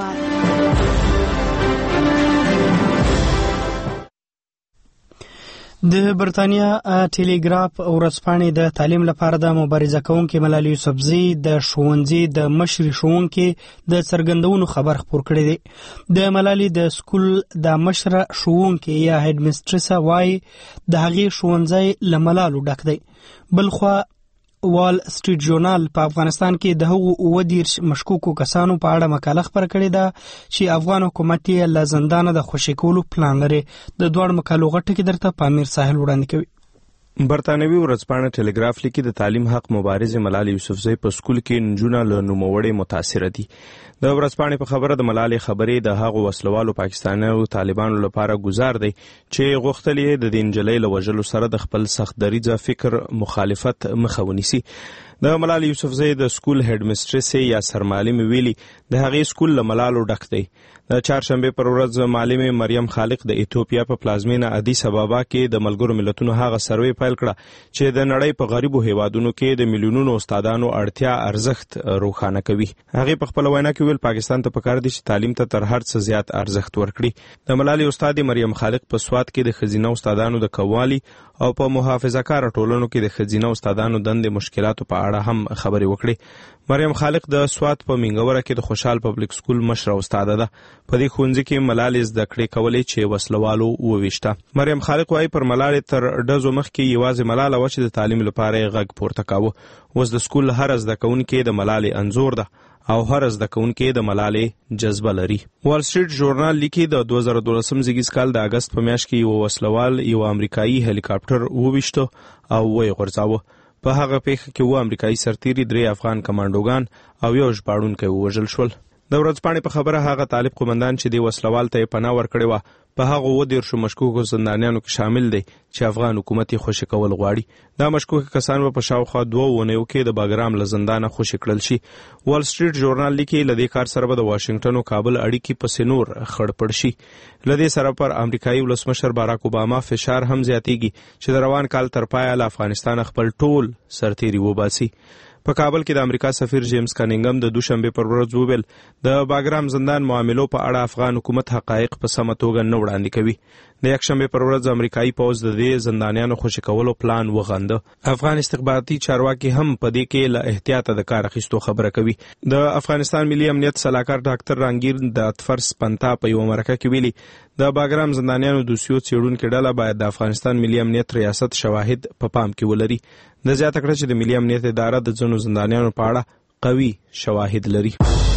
د برتانیا ټیلیګراف ورځپاڼې د تعلیم لپاره د مبارزه کوونکې ملالۍ یوسفزۍ د ښوونځي د مشري ښوونکې د څرګندونو خبر خپور کړی دی. د ملالۍ د سکول د مشره ښوونکې یا هډ میسټرس وایي د هغې ښوونځی له ملالو ډک دی. بلخوا وال سټریټ ژورنال په افغانستان کې د هغو 29 مشکوکو کسانو په اړه مقاله خپره کړې ده چې افغان حکومت یې له زندانه د خوشي کولو پلان لري. د دوړ مقالو غټه کې درته پامیر ساحل وړاندې کوي. برتانوي ورځپاڼه ټیلیګراف لیکي د تعلیم حق مبارزې ملالۍ یوسفزۍ په سکول کې نجونه له نوموړې متاثره دي. د ورځپاڼې په خبره د ملالۍ خبرې د هغو وسلوالو پاکستانیو طالبانو لپاره ګزار دی چې غوښتل یې د دې نجلۍ له وژلو سره د خپل سخت دریځه فکر مخالفت مخه ونیسي. د ملالۍ یوسفزۍ د سکول هډ میسټرس یا سرمعلم ویلي د هغې سکول له ملالو ډک دی. د چهارشنبه پر ورځ معلم مریم خالق د ایتوپیا په پلازمینه ادیس ابابا کې د ملګرو ملتونو هغه سروې پیل کړه چې د نړۍ په غریبو هیوادونو کې د میلیونونو استادانو اړتیا ارزښت روښانه کوي. هغه په خپل وینا کې ویل پاکستان ته پکار دي چې تعلیم ته تر هر څه زیات ارزښت ورکړي. د ملالۍ استاد مریم خالق په سوات کې د ښځینه استادانو د کوالي او په محافظه‌کار ټولنو کې د ښځینه استادانو دندې مشکلاتو په اړه هم خبرې وکړي. مریم خالق د سوات په منګوره کې د خوشحال پبلک سکول مشره استاده ده. په دې ښوونځي کې ملالۍ زده کړې کولې چې وسلوالو وویشته. مریم خالق وايي پر ملالۍ تر ډزو مخکې یوازې ملاله وه چې د تعلیم لپاره یې غږ پورته کاوه. اوس د سکول هر زده کوونکی د ملالۍ انځور ده او هر زده کوونکی د ملالۍ جذبه لري. وال سټریټ ژورنال لیکي د 2012 زیږیز کال د اگست په میاشت کې یو وسلوال یو امریکایي هلیکاپټر وویشته او ویې غورځاوه. په هغه پیښه کې 2 امریکایي سرتیري 3 افغان کمانډوګان او یو ژباړونکی ووژل شول. د ورځپاڼې په خبره هغه طالب قومندان چې د وسلوال ته پناه ورکړې وه په هغه 30 مشکوکو زندانیانو کې شامل دی چې افغان حکومت یې خوشي کول غواړي. دا مشکوک کسان په شاوخوا 2 اونیو کې د باګرام له زندانه خوشي کړل شي. وال سټریټ ژورنال لیکي له دې کار سره به د واشنگټن او کابل اړیکې پسې نور خړپړ شي. له دې سره پر امریکایي ولسمشر باراک اوباما فشار هم زیاتیږي چې د روان کال تر پایه له افغانستان خپل ټول سرتیري وباسي. په کابل کې د امریکا سفیر جیمز کانینګم د دوشنبه پر ورځ وویل د باګرام زندان معاملو په اړه افغان حکومت حقایق په سمه توګه نه وړاندې کوي. د یکشنبه پر ورځ امریکایي پوځ د دې زندانیانو خوشي کولو پلان وغنده. افغان استخباراتي چارواکي هم په دې کې له احتیاطه د کار اخیستو خبره کوي. د افغانستان ملي امنیت سلاکار ډاکټر رنگیر د اتفرس پنتا په یو مرکه کې ویلي د باګرام زندانیانو دوسیو څېړونکې ډله باید د افغانستان ملي امنیت ریاست شواهد په پام کې ولري. د زیاته کړه چې د ملي امنیت اداره د ځینو زندانیانو په اړه قوي شواهد لري.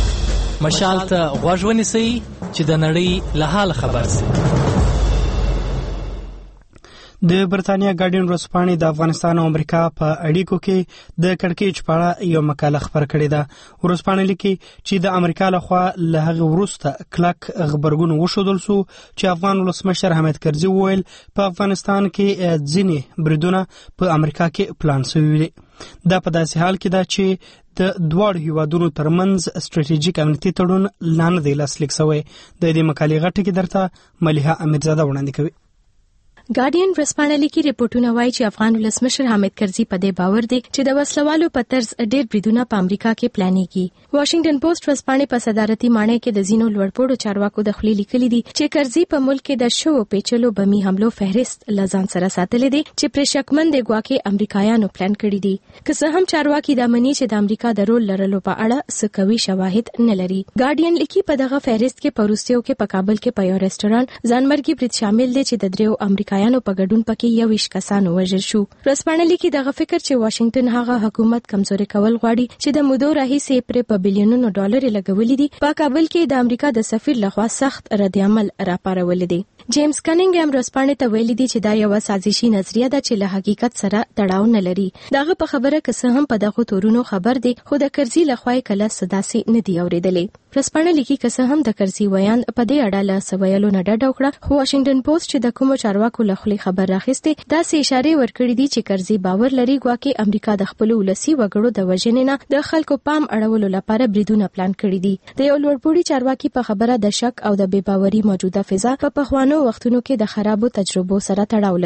مشال ته غوږ ونیسئ چې د نړۍ له حال خبر شئ. د برتانیا ګارډین ورځپاڼې د افغانستان او امریکا په اړیکو کې د کړکېچ په اړه یو مقاله خپره کړې ده. ورځپاڼه لیکي چې د امریکا لخوا له هغه وروسته کلک غبرګون وښودل شو چې افغان ولسمشر حامد کرزي وویل په افغانستان کې ځینې بریدونه په امریکا کې پلان شوي دي. دا په داسې حال کې ده چې د دواړو هیوادونو ترمنځ ستراتیژیک امنیتي تړون لا نه دی لاسلیک شوی. د دې مقالې غټه کې درته ملیحه امیرزاده وړاندې کوي. ګارډین ورځپاڼه لیکي ریپورتونه وایي چې افغان ولسمشر حامد کرزي په دې باور دی چې د وسلوالو په طرز ډېر بریدونه په امریکا کې پلانېږي. واشنگټن پوسټ ورځپاڼې په صدارتي ماڼۍ کې د ځینو لوړپوړو چارواکو د خولې لیکلي دي چې کرزي په ملک کې د شوو پیچلو بمي حملو فهرست له ځان سره ساتلې دي چې پرې شکمن دي ګواکې امریکایانو پلان کړی دي. که څه هم چارواکي دا مني چې د امریکا د رول لرلو په اړه څه قوي شواهد نه لري. ګارډین لیکي په دغه فهرست کې په روسیو کې په کابل کې په یو رستوران ځانمرګي برید شامل دي چې د 3 امریکایانو په ګډون پکې 21 کسان وژل شو. ورځپاڼه لیکي دغه فکر چې واشنگټن هغه حکومت کمزوري کول غواړي چې د مودو راهیسې پرې په بلیونونو ډالر لګولې دي. په کابل کې د امریکا د سفیر لخوا سخت رد عمل راپارول دي. جیمز کانینګم ورځپاڼې ته ویلي دي چې دا یو سازشي نظریه ده چې له حقیقت سره تړاو نه لري. دغه په خبره که څه هم په دغه تورونو خبر دي خو د کرزي لخوا کله صداسي نه دی اورېدلې. ورځپاڼه لیکي که څه هم د کرزي ویان په دې اړه له سویلو نه ډډه وکړه خو واشنگټن پوسټ چې د کومو چارواکو له خولې خبر راخسته دا سه اشاره ورکړې دي چې کرزي باور لري ګواکې امریکا د خپل ولسی وګړو د وژنې نه د خلکو پام اړولو لپاره بریدونه پلان کړی دي. د یو لوړپوړي چارواکي په خبره د شک او د بې باوري موجوده فضا په پخوانو وختونو کې د خرابو تجربو سره تړاو لري.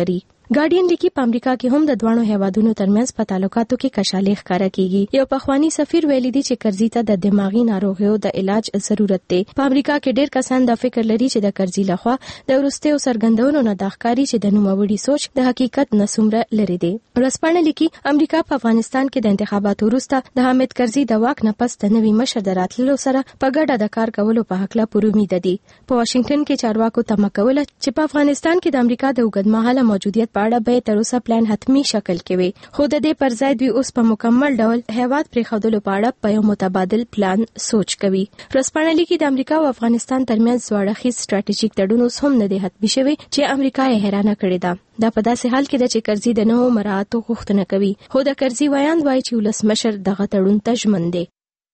ګارډین لیکي په امریکا کې هم د دوانو هیوادونو ترمنځ په تعلقاتو کې کشالې ښکارا کیږي. یو پخوانی سفیر ویلي دی چې کرزي ته د دماغي ناروغیو د علاج ضرورت دی. په امریکا کې ډېر کسان دا فکر لري چې د کرزي لخوا د ورستیو سرګندونو نه د ښکاری چې د نوموړي سوچ د حقیقت نسومره لري دی. ورځپاڼه لیکي امریکا په افغانستان کې د انتخاباتو وروسته د حامد کرزي د واک نه پس د نوي مشر د راتللو سره په ګډه د کار کولو په حق لا پوره امید دي. په واشنگټن کې چارواکو تمه کوله چې په افغانستان کې د امریکا د اوږدمهاله موجودیت په اړه به تر اوسه پلان حتمی شکل کې وي، خو د دې پر ځای دوی اوس په مکمل ډول هیواد پرېښودلو په اړه په یو متبادل پلان سوچ کوي. ورځپاڼه لیکي د امریکا او افغانستان ترمنځ دواړه ستراتیژیک تړون هم نه دی حتمی شوی چې امریکا یې حیرانه کړې ده. دا په داسې حال کې ده چې کرزي د نوو مراعاتو غوښتنه کوي، خو د کرزي ویاند وایي چې ولسمشر دغه تړون ته ژمن دی.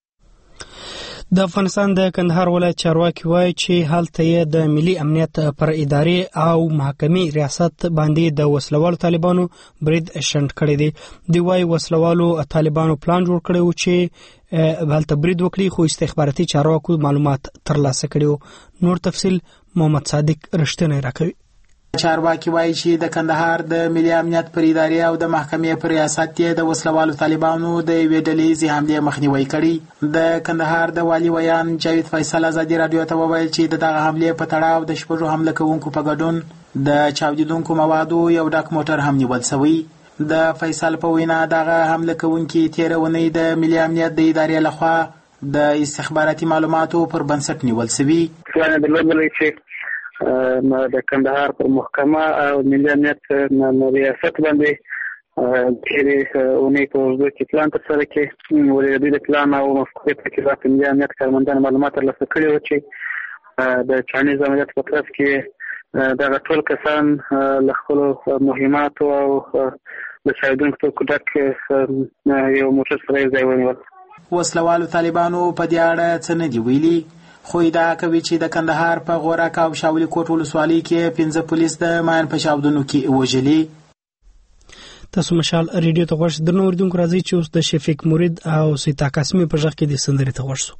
د افغانستان د کندهار ولایت چارواکي وایي چې هلته یې د ملي امنیت پر ادارې او محکمې ریاست باندې د وسلوالو طالبانو برید شنډ کړی دی. دی وایي وسلوالو طالبانو پلان جوړ کړی و چې هلته برید وکړي، خو استخباراتي چارواکو معلومات ترلاسه کړي. نور تفصیل محمد صادق رښتینی راکوي. چارواکي وایي چې د کندهار د ملي امنیت پر ادارې او د محکمې پر ریاست یې د وسلوالو طالبانو د یوې ډلې حملې مخنیوي کړي. د کندهار د والي ویان جاوید فیصل ازادي رادیو ته وویل چې دغه حملې په تړاو د شپږو حمله کوونکو په ګډون د چاودیدونکو موادو یو ډک موټر هم نیول شوی. د فیصل په وینا دغه حمله کوونکي تیره اونۍ د ملي امنیت د ادارې لخوا د استخباراتي معلوماتو پر بنسټ نیول شوي. د کندهار پر محکمه او ملي امنیت ریاست باندې چې اونۍ په اوږدو کې پلان ترسره کړي، ولې دوی د پلان او مفکورې په کې د ملي امنیت کارمندان معلومات ترلاسه کړي وو چې د چانیز عملیات په ترڅ کې دغه ټول کسان له خپلو مهماتو او د چاودونکو توکو ډک یو موټر سره یې ځای ونیول. وسلوالو طالبانو په دې اړه څه نه دي ویلي، خو ادعا کوي چې د کندهار په غورک او شاولي کوټ ولسوالۍ کې 15 پولیس د ماین په چاودنو کې وژلي. تاسو مشال ریډیو ته غوښ درنو اوریدونکو راځي چې اوس د شفیق مرید او سیتا قاسمي په ځخ کې د سندرې ته غوښ.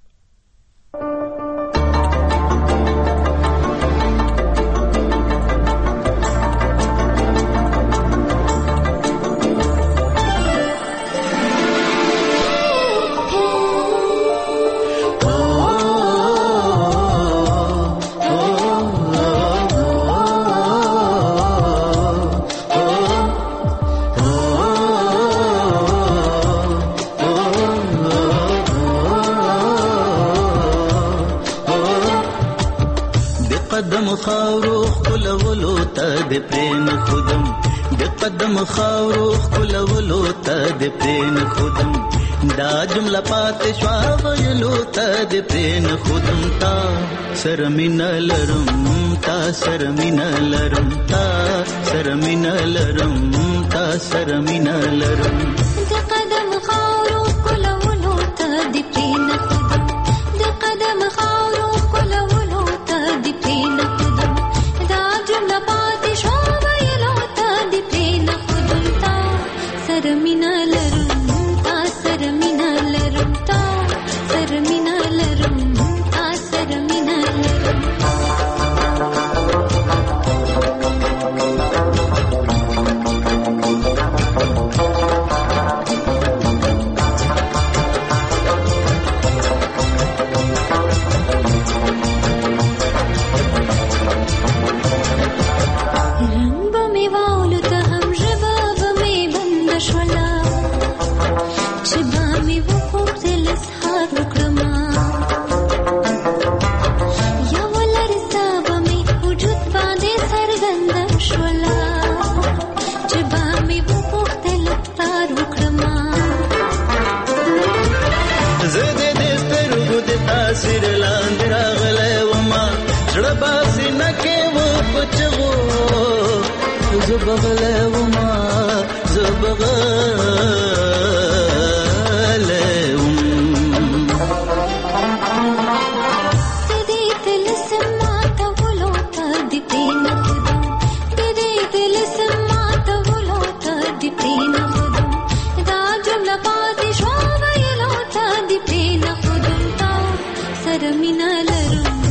خاورو خلولو ته د پرین خودم د قدم خاورو خلولو ته د پرین خودم دا جمله پات شوا ویلو ته د پرین خودم تا سرمین لرم تا سرمین لرم تا سرمین لرم تا سرمین لرم د قدم خاورو خلولو ته د پرین خودم د قدم خاورو خلولو ته د پرین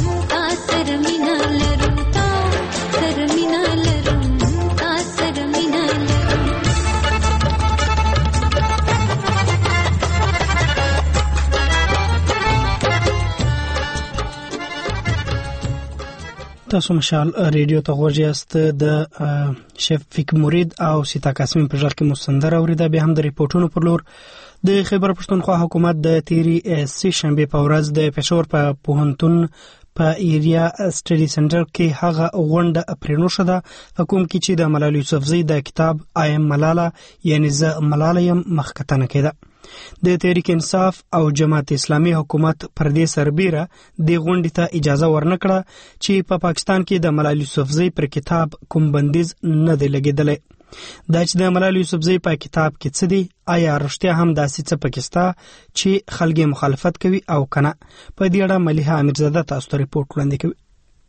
سرمینه لرم تا سرمینه تاسو مشال ریډیو ته غوږ یاست. د شفیق مرید او سیتا قاسم په ځل کې مستندر اوریدا به هم د ریپورتونو پر لور. د خیبر پښتونخوا حکومت د تیری سه شنبه په ورځ د پېښور په پوهنتون په ایریا سټډي سنټر کې هغه غونډه پرېنو شوه کوم کې چې د ملالۍ یوسفزۍ د کتاب ایم ملاله یعنی ز ملاله یم مخکتنه کېده. د تحریک انصاف او جماعت اسلامي حکومت پر دې سربیره د غونډې ته اجازه ورنکړه چې په پاکستان کې د ملالۍ یوسفزۍ پر کتاب کوم بندیز نه دی لګېدلی. دا چې د ملالۍ یوسفزۍ په کتاب کې څه دي، آیا رښتیا هم داسې څه پکې شته چې خلک مخالفت کوي او کنه؟ په دې اړه ملیحه امیرزاده تاسو ته ریپورت وړاندې کوي.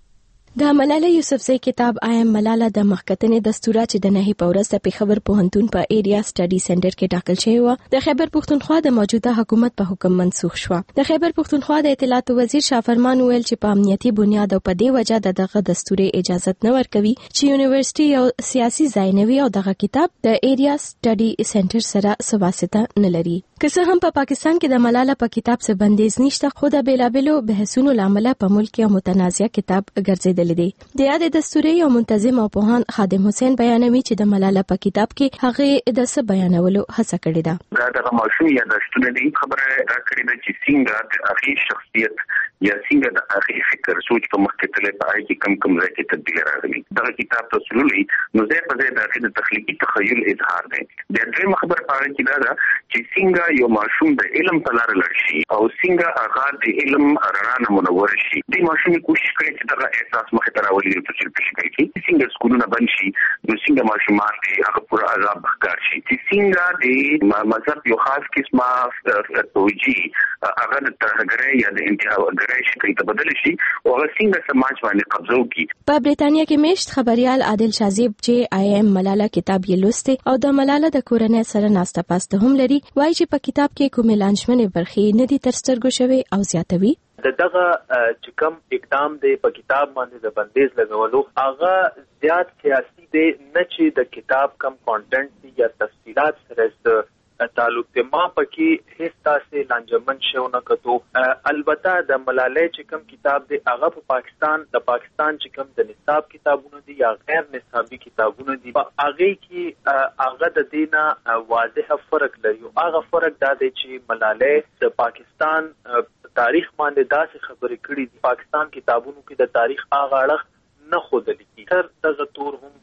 د ملالۍ یوسفزۍ کتاب ایم ملاله د مخکتنې دستوره چې د نهي په ورځ د پېښور پوهنتون په ایریا سټډي سنټر کې ټاکل شوی و د خیبر پښتونخوا د موجوده حکومت په حکم منسوخ شو. د خیبر پښتونخوا د اطلاعات وزیر شاه فرمان ویل چې په امنیتي بنیاد او په دې وجه دغه دستوري اجازه نه ورکوي چې یونیورسيټي یو سیاسي ځای نه وي او دغه کتاب د ایریا سټډي سنټر سره سواسطه نه لري. که څه هم په پاکستان کې د ملاله په کتاب څخه بندیز نشته، خو د بیلابلو بحثونو لامل په ملک یو متنازع کتاب ګرځیدل دي. د یاد دستوري او منتظم او پوهان خادم حسین بیانوي چې د ملاله په کتاب کې هغه د څه بیانولو هڅه کړې ده. دا د ماشوم یا د شتونې خبره کړې ده چې څنګه د هغه شخصیت یا څنګه د هغه فکر سوچ په مخ کې تللی په اړه کې کم ځای کې تبدیل راغلي. دا کتاب تاسو لولئ نو زه په دې د تخلیقي تخیل اظهار دی. د دې خبر په اړه کې دا ده چې څنګه یو ماشوم د علم په لار لاړ شي او څنګه هغه د علم رڼا نه منور شي. د ماشوم کوشش کوي چې دا احساس مخ ته راولي په څیر پېښ کړي. څنګه سکولونه بند شي نو څنګه ماشومان دې هغه پورا عذاب ښکار شي. څنګه د مذهب یو خاص قسمه توجی هغه د ترهګرۍ یا د انتهاګرۍ شکل ته بدل شي او هغه څنګه سماج باندې قبضه وکړي. په بریتانیا کې میشت خبريال عادل شازیب چې ایم ملاله کتاب یې لوسته او د ملاله د کورنۍ سره ناسته پاسته هم لري، وایي چې په کتاب کې کومې لانجمنې برخې نه دي تر سترګو شوي او زیاتوي. دغه چې کوم اقدام دی په کتاب باندې د بندیز لګولو هغه زیات سیاسي دی نه چې د کتاب کم کانټنټ دی یا تفصیلات سره تعلق دی. ما پکې هیڅ تاسې لانجمن شو نه کتو. البته د ملالۍ چې کوم کتاب دی هغه په پاکستان چې کوم د نصاب کتابونه دي یا غیر نصابي کتابونه دي په هغه کې هغه د دینه واضح فرق لري. هغه فرق دا دی چې ملالۍ د پاکستان تاریخ باندې داسې خبرې کړې دي. پاکستان کتابونو کې د تاریخ هغه اړخ نه ښودل کیږي. تر دغه تور هم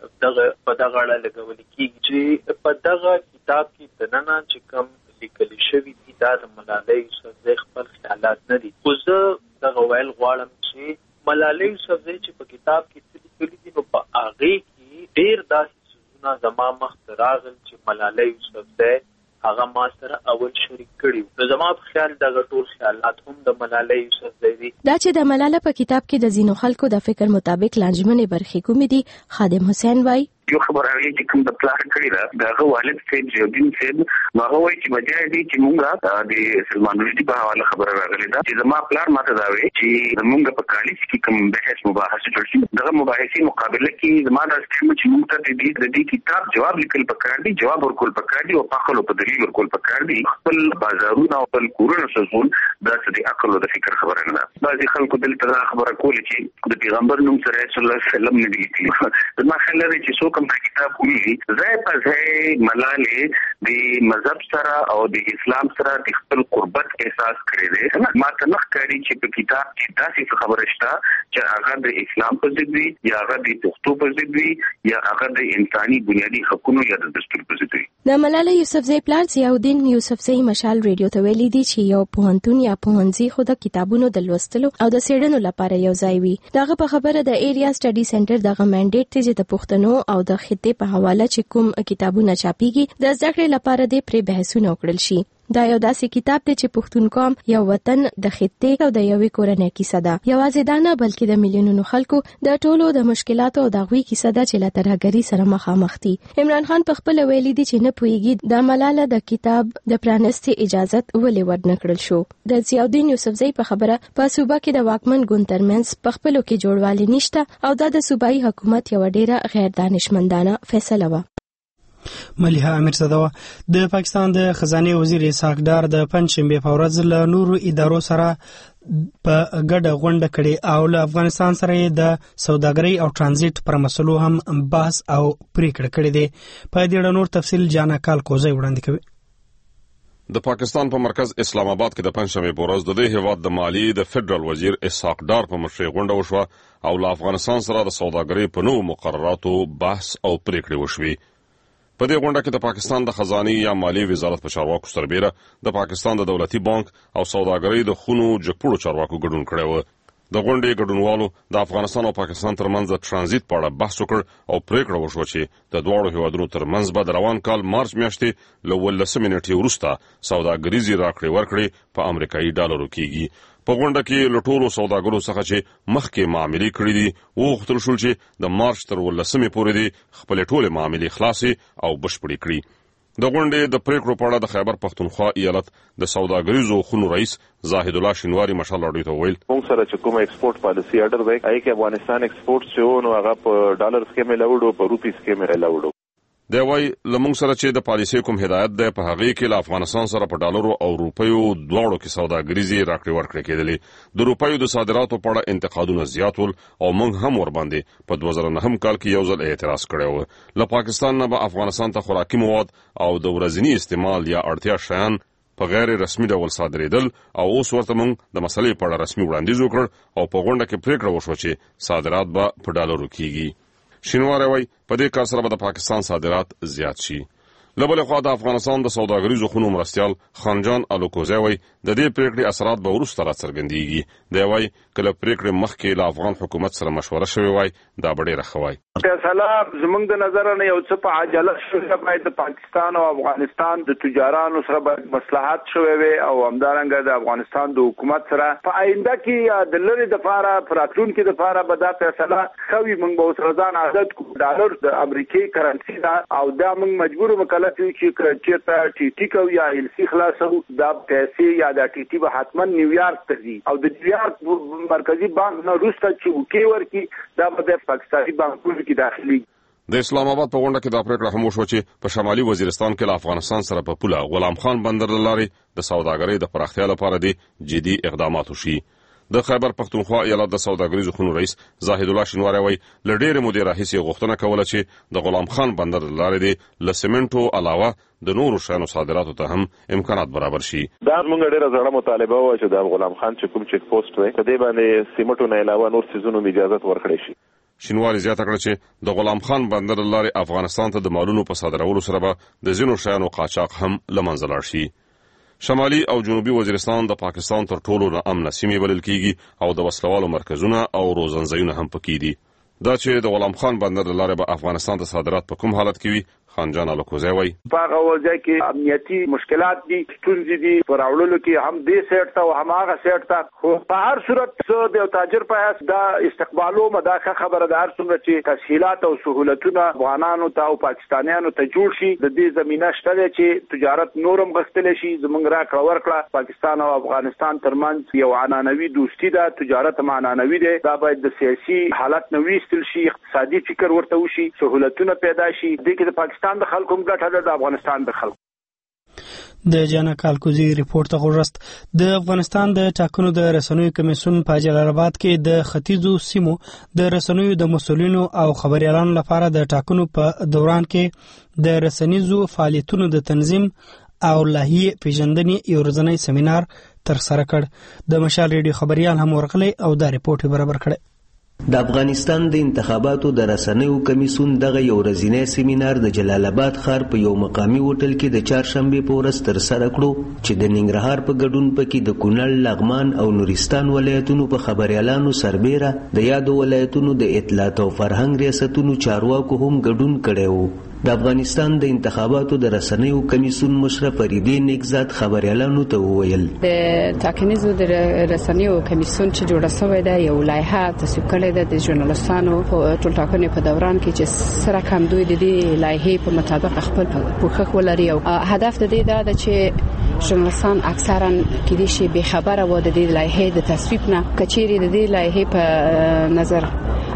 په دغه اړه لګول کیږي چې په دغه کتاب کې د نن چې کوم لیکل شوی دي دا د ملالۍ یوسفزۍ خپل خیالات نه دي. خو زه دغه ویل غواړم چې ملالۍ یوسفزۍ چې په کتاب کې څه لیکلي دي نو په هغې کې ډېر داسې څیزونه زما مخ ته راغل چې ملالۍ یوسفزۍ هغه ما سره اول شریک کړي. نو زما په خیال دغه ټول خیالات هم د ملالۍ یوسفزۍ دي. دا چې د ملاله په کتاب کې د ځینو خلکو د فکر مطابق لانجمنې برخې کومې دي، خادم حسین وایي یو خبر هغه چې کوم د پلان کړی دا دغه والد سید جوړین سید هغه وایي چې بجای دي چې مونږه د سلمان رشدي په حواله خبره راغلی دا چې زما پلان ماته دا وایي چې مونږ په کالج کې کوم بحث مباحثه جوړ شي. دغه مباحثې مقابله کې زما د سټیم چې مونږ ته د دې کتاب جواب لیکل پکار دي، جواب ورکول پکار دي او په خپل په دلیل ورکول پکار دي. خپل بازارونه او خپل کورونه سوزول دا د عقل او د فکر خبره نه ده. بعضي خلکو دلته خبره کوي چې د پیغمبر نوم سره صلی الله علیه وسلم نه دي. زما خیال دی چې څوک د کتاب کوي ځای په ځای ملالۍ د مذهب سره او د اسلام سره د خپل قربت احساس کړی دی. ما ته نه ښکاري چې په کتاب کې داسې خبره شته چې هغه د اسلام په ضد وي یا هغه د پښتو په ضد وي یا هغه د انساني بنیادي حقوقو یا د دستور په ضد وي. د ملالۍ یوسفزۍ پلار ضیاءالدین یوسفزۍ مشال ریډیو ته ویلي دي چې یو پوهنتون یا پوهنځي خو د کتابونو د لوستلو او د څېړنو لپاره یو ځای وي. دغه په خبره د ایریا سټډي سنټر دغه منډیټ ته چې د پښتنو او د خطې په حواله چې کوم کتابونه چاپیږي د زده کړې لپاره د پرې بحثونه وکړل شي. دا یو داسې کتاب دی چې پښتون قوم یو وطن د خطې او د یوې کورنۍ کیسه ده. یوازې دا نه بلکې د میلیونونو خلکو د ټولو د مشکلاتو او د هغوی کیسه ده چې له ترهګرۍ سره مخامخ دي. عمران خان په خپله ویلي دي چې نه پوهیږي د ملاله د کتاب د پرانستې اجازت ولې ورنه کړل شو. د ضیاءالدین یوسفزۍ په خبره په صوبه کې د واکمن ګوند ترمنځ په خپلو کې جوړوالی نشته او دا د صوبایي حکومت یوه ډیره غیر دانشمندانه فیصله وه. ملیحه امیرزاده د پاکستان د خزانه وزیر اسحاق ډار د پنځشنبه په ورځ له نورو ادارو سره په ګډه غونډه کړې او له افغانستان سره د سوداګرۍ او ترانزیت پر مسلو هم بحث او پریکړه کړې ده. په دې اړه نور تفصیل جانا کال کوزي وړاندې کوي. د پاکستان په مرکز اسلام آباد کې د پنځشنبه په ورځ د دې هیواد د مالی د فدرال وزیر اسحاق ډار په مشرۍ غونډه وشوه او له افغانستان سره د سوداګرۍ په نوو مقرراتو بحث او پریکړې وشوي. په دې غونډه کې د پاکستان د خزانه یا مالی وزارت په چارواکو سربېره د پاکستان د دولتي بانک او سوداګرۍ د خونو جګپوړو چارواکو ګډون کړی و. د غونډې ګډونوالو د افغانستان او پاکستان ترمنځ د ترانزیت په اړه بحث وکړ او پریکړه وشوه چې د دواړو هیوادونو ترمنځ به د روان کال مارچ میاشتې له 18 نیټې وروسته سوداګریزي راکړې ورکړې په امریکایي ډالرو کېږي. په غونډه کې له ټولو سوداګرو څخه چې مخکې معاملې کړې دي وغوښتل شول چې د مارچ تر 18 پورې دي خپلې ټولې معاملې خلاصې او بشپړې کړي. د غونډې د پریکړو په اړه د خیبر پختونخوا ایالت د سوداګریزو خونو رئیس زاهد الله شینواری مشال راډیو ته ویل موږ سره چې کوم ایکسپورت پالیسی اډر دی هغه کې افغانستان ایکسپورت شو نو هغه په ډالرز کې ملاوړو په روپیز کې ملاوړو. دی وای لمونږ سره چې د پالیسي کوم هدایت دی په هغه کې له افغانستان سره په ډالرو او روپیو دواړو کې سوداګریزي راکړې ورکړې کېدلې. د روپیو د صادراتو په اړه انتقادونه زیات ول او موږ هم ور باندې په 2009 کال کې یو ځل اعتراض کړی و. له پاکستان نه به افغانستان ته خوراکي مواد او د ورځني استعمال یا اړتیا شیان په غیر رسمي ډول صادرېدل او اوس ورته موږ د مسلې په اړه رسمي وړاندیز وکړ او په غونډه کې پریکړه وشوه چې صادرات به په ډالرو کېږي. شینواری وای په دې کار سره به د پاکستان صادرات زیات شي. له بلې خوا د افغانستان د سوداګریزو خونو مرستیال خانجان الوکوزی وای د دې پریکړې اثرات به وروسته راڅرګندېږي. دی وای کله پریکړې مخکې له افغان حکومت سره مشوره شوې وای دا به ډېره ښه وای. فیصله زموږ د نظر نه یو څه په عجله شوې باید د پاکستان او افغانستان د تجارانو سره باید مصلحت شوې وي او همدارنګه د افغانستان د حکومت سره په آینده کې د لری د فاره پراتلونکو د فاره به دا فیصله خوي موږ به اوس ځان عادت کو ډالر د امریکای کرنسي دا او دا موږ مجبور مکلف یو چې چیرته ټي ټي کو یا ال سي خلاصو دا پیسې یا د ټي ټي به حتما نیویارک ته ځي او د نیویارک مرکزی بانک نه روسته چې وکي ورکی دا به پاکستاني بانکونو کې داخلي. د اسلام آباد په غونډه کې دا پریکړه هم وشوه چې په شمالي وزیرستان کې له افغانستان سره په پوله غلام خان بندر لارې د سوداګرۍ د پراختیا لپاره د جدي اقدامات وشي. د خیبر پختونخوا ایالت د سوداګریزو خونو رئیس زاهد الله شینواری وای له ډېرې مودې راهیسې غوښتنه کوله چې د غلام خان بندر لارې د لسمنټو علاوه د نورو شیانو صادراتو ته هم امکانات برابر شي. دا موږ ډېره زړه مطالبه و چې د غلام خان چې کوم چیک پوسټ وي په دې باندې سیمټو نه علاوه نور سيزونو اجازه ورکړي شي. شینواری زیاته کړه چې د غلام خان بندر لارې افغانستان ته د مالونو په صادرولو سره به د ځینو شیانو قاچاق هم له منځه لاړ شي. شمالي او جنوبي وزیرستان د پاکستان تر ټولو ناامنه سیمې بلل کېږي او د وسلوالو مرکزونه او روزنځایونه هم پکې دي. دا چې د غلام خان بندر لارې به افغانستان ته صادرات په کوم حالت کې وي خانجان الوکوزی وای په هغه وځای کې امنیتي مشکلات دي ستونزې دي پر اړولو کې هم دې سیټ ته او هم هغه سیټ ته خو په هر صورت د تاجر په اس دا استقبالو مداخله خبره ده هر څومره چې تسهیلات او سہولتونه افغانانو ته او پاکستانیانو ته جوړ شي د دې زمينه شته چې تجارت نورم غښتل شي زمونږ راکړه ورکړه پاکستان او افغانستان ترمنځ یو عنعنوي دوستي ده تجارت معنوي ده دا باید د سیاسي حالت نوې ستل شي اقتصادي فکر ورته وشي سہولتونه پیدا شي د کې د پاکستان د خلکو ګټه د افغانستان د خلکو. د جانا کالکوزی ریپورت غوښتل د افغانستان د ټاکنو د رسنیو کمیسیون په جلال آباد کې د ختیځو سیمو د رسنیو د مسولینو او خبريالانو لپاره د ټاکنو په دوران کې د رسنیزو فعالیتونو د تنظیم او لایحې پیژندنې یو ورځنی سیمینار ترسره کړ. د مشال ریډیو خبريال هم ورغلي او دا ریپورت برابر کړ. د افغانستان د انتخاباتو د رسنیو کمیسیون دغه یو ورځنی سیمینار د جلال آباد ښار په یو مقامي هوټل کې د چهارشنبه په ورځ ترسره کړو چې د ننګرهار په ګډون پکې د کونړ، لغمان او نورستان ولایتونو په خبريالانو سربېره د یادو ولایتونو د اطلاعات او فرهنګ ریاستونو چارواکو هم ګډون کړی و. د افغانستان د انتخاباتو د رسنیو کمیسیون مشرف فریدین نگزاد خبريالانو ته وویل د ټاکنیزو د رسنیو کمیسیون چې جوړه شوې ده یو لایحه تصویب کړې ده د ژورنالستانو ټول ټاکنې په دوران کې چې سره کم دوی د دې لایحې په مطابق خپل پوښښ ولري او هدف د دې دا ده چې ژورنالستان اکثرا کېدې شي به خبره و د دې لایحې د تصویب نه کچېری د دې لایحې په نظر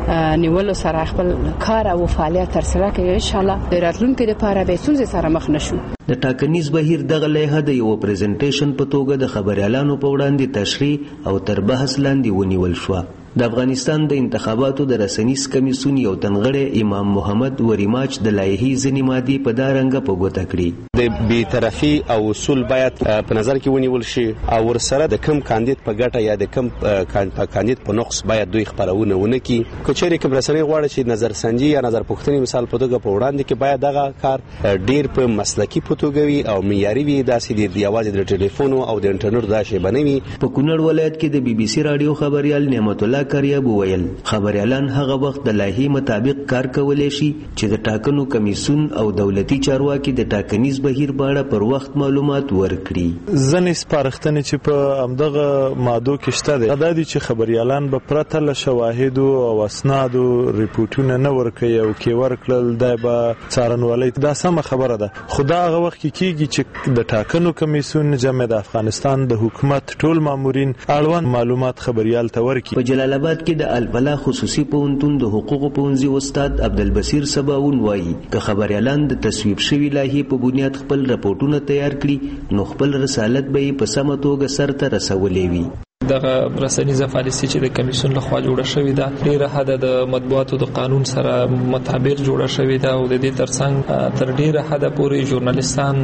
نیولو سره خپل کار او فعالیت تر سره کوي. ان شاء الله د راتلونکو لپاره به څنګه سره مخ نشو. د ټاکنیز بهیر دغه لایحه د یو پریزنټیشن په توګه د خبريالانو په وړاندې تشریح او تر بحث لاندې ونیول شو. د افغانستان د انتخاباتو د رسنیز کمیسیون یو تنغړی امام محمد وریماچ د لایحې ځینې مادې په دارنګه په ګوته کړي. د بی‌طرفي او اصول باید په نظر کې ونیول شي او ورسره د کم کاندید په ګټه یا د کم کاندید په نقص باید دوی خبرونه ونه کړي. که چیرې کوم رسنۍ غواړي چې نظر سنجي یا نظر پوښتنې مثال په توګه په وړاندې کې باید دغه کار ډیر په مسلکي په توګه وي او معیاري وي. داسې د یوازې د ټلیفون او د انټرنیټ دا شی بنوي. په کونړ ولایت کې د بي بي سي رادیو خبريال نعمت الله کاریاب وویل خبريالان هغه وخت د لایحې مطابق کار کولای شي چې د ټاکنو کمیسیون او دولتي چارواکي د ټاکنیز بهیر په اړه پر وخت معلومات ورکړي. ځنې سپارښتنې چې په همدغه مادو کې شته دي دا دي چې خبريالان به پرته له شواهدو او اسنادو ریپورتونه نه ورکوي او کې ورکړل دا به څارنوالۍ. دا سمه خبره ده خو دا هغه وخت کېږي چې د ټاکنو کمیسیون جمع د افغانستان د حکومت ټول مامورین اړوند معلومات خبريال ته ورکړي. په جلال آباد کې د الفلاح خصوصي پوهنتون د حقوقو پوهنځي استاد عبدالبصیر سباون وایي که خبريالان د تصویب شوي لایحې په بنیاد خپل رپورټونه تیار کړي نو خپل رسالت به یې په سمه توګه سرته رسولی وي. دغه رسنیزه پالیسي چې د کمیسیون لخوا جوړه شوې ده ډیره حد د مطبوعاتو د قانون سره مطابق جوړه شوې ده او د دې ترڅنګ تر ډیره حد پورې ژورنالیستان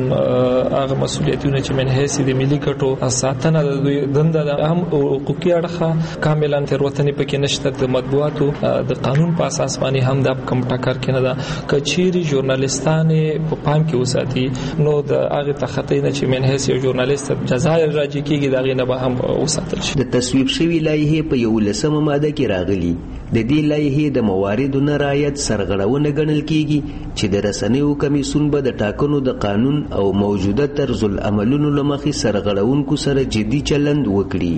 هغه مسؤلیتونه چې من حیث د ملي ګټو ساتنه د دوی دنده ده هم حقوقي اړخه کاملا تروتنی پکې نشته. د مطبوعاتو د قانون په اساس باندې هم د کم ټاکر کې نه ده. کچيري ژورنالیستان په پام کې وساتي نو د هغه تخطی نه چې من حیث یو ژورنالیست جزای راځي کېږي دا غي نه به هم وساتل. د تصویب شوی لایحې په 11مه ماده کې راغلي. د دې لایحې د مواردو نه رعایت سرغړونه ګڼل کیږي چې د رسنیو کمیسیون به د ټاکنو د قانون او موجوده طرز العملونو لمخې سرغړونکو سره جدي چلند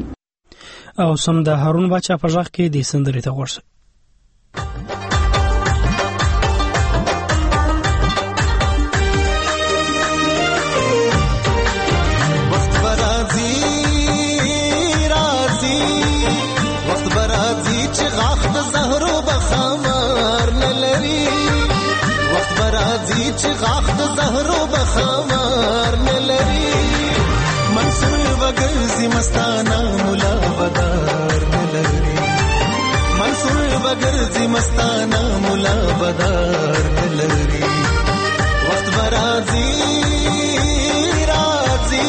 وکړي. او سم د هارون باچا په ځخ کې د سندرې ته ورسه. غاخ د زهرو بخمار نلري منصور وګرځي مستانه مولا بدار نلري منصور وګرځي مستانه مولا بدار نلري وخت برازي راځي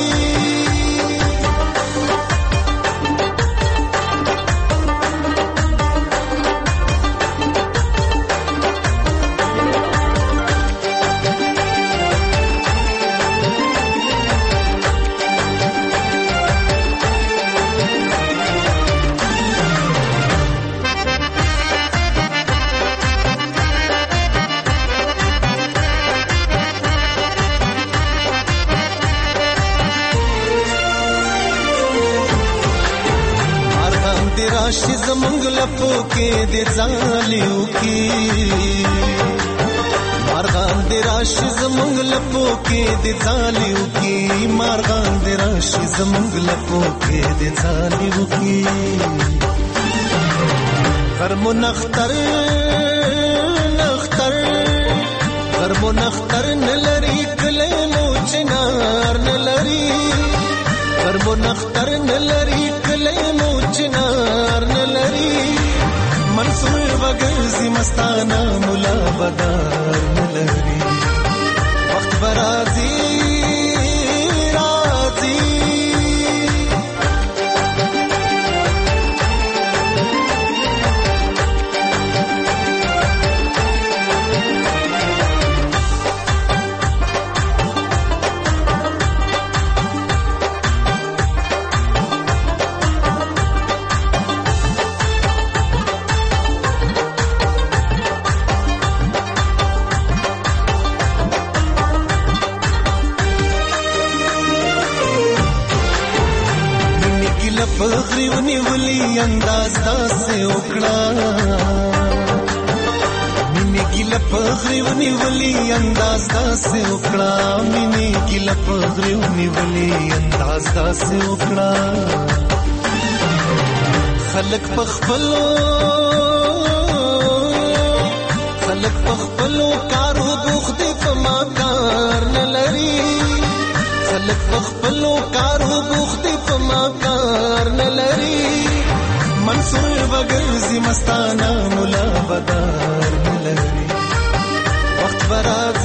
راشي زمونږ لپو کې د ځالیو کې مارغان د راشي زمونږ لپو کې د ځالیو کې مارغان د راشي زمونږ لپو کې د ځالیو کې غرمو نختر نختر غرمو نختر نلري کله مو چنار نلري غرمو نختر نلري کله مو چنار نلري منصور وګرځي مستانه مولا بدار نلري وخت برازي راځي فخری ونیولی انداز داسې وکړه مینې ګیله فخری ونیولی انداز داسې وکړه مینې ګیله فخری ونیولی انداز داسې وکړه خلک په خپلو خلک په خپلو کارو بوخت دي په ما کار نه لري خلک په خپلو کارو بوخت دي په ما کار نه لري منصور بغرزي مستانه مولا بدار نه لري وخت برات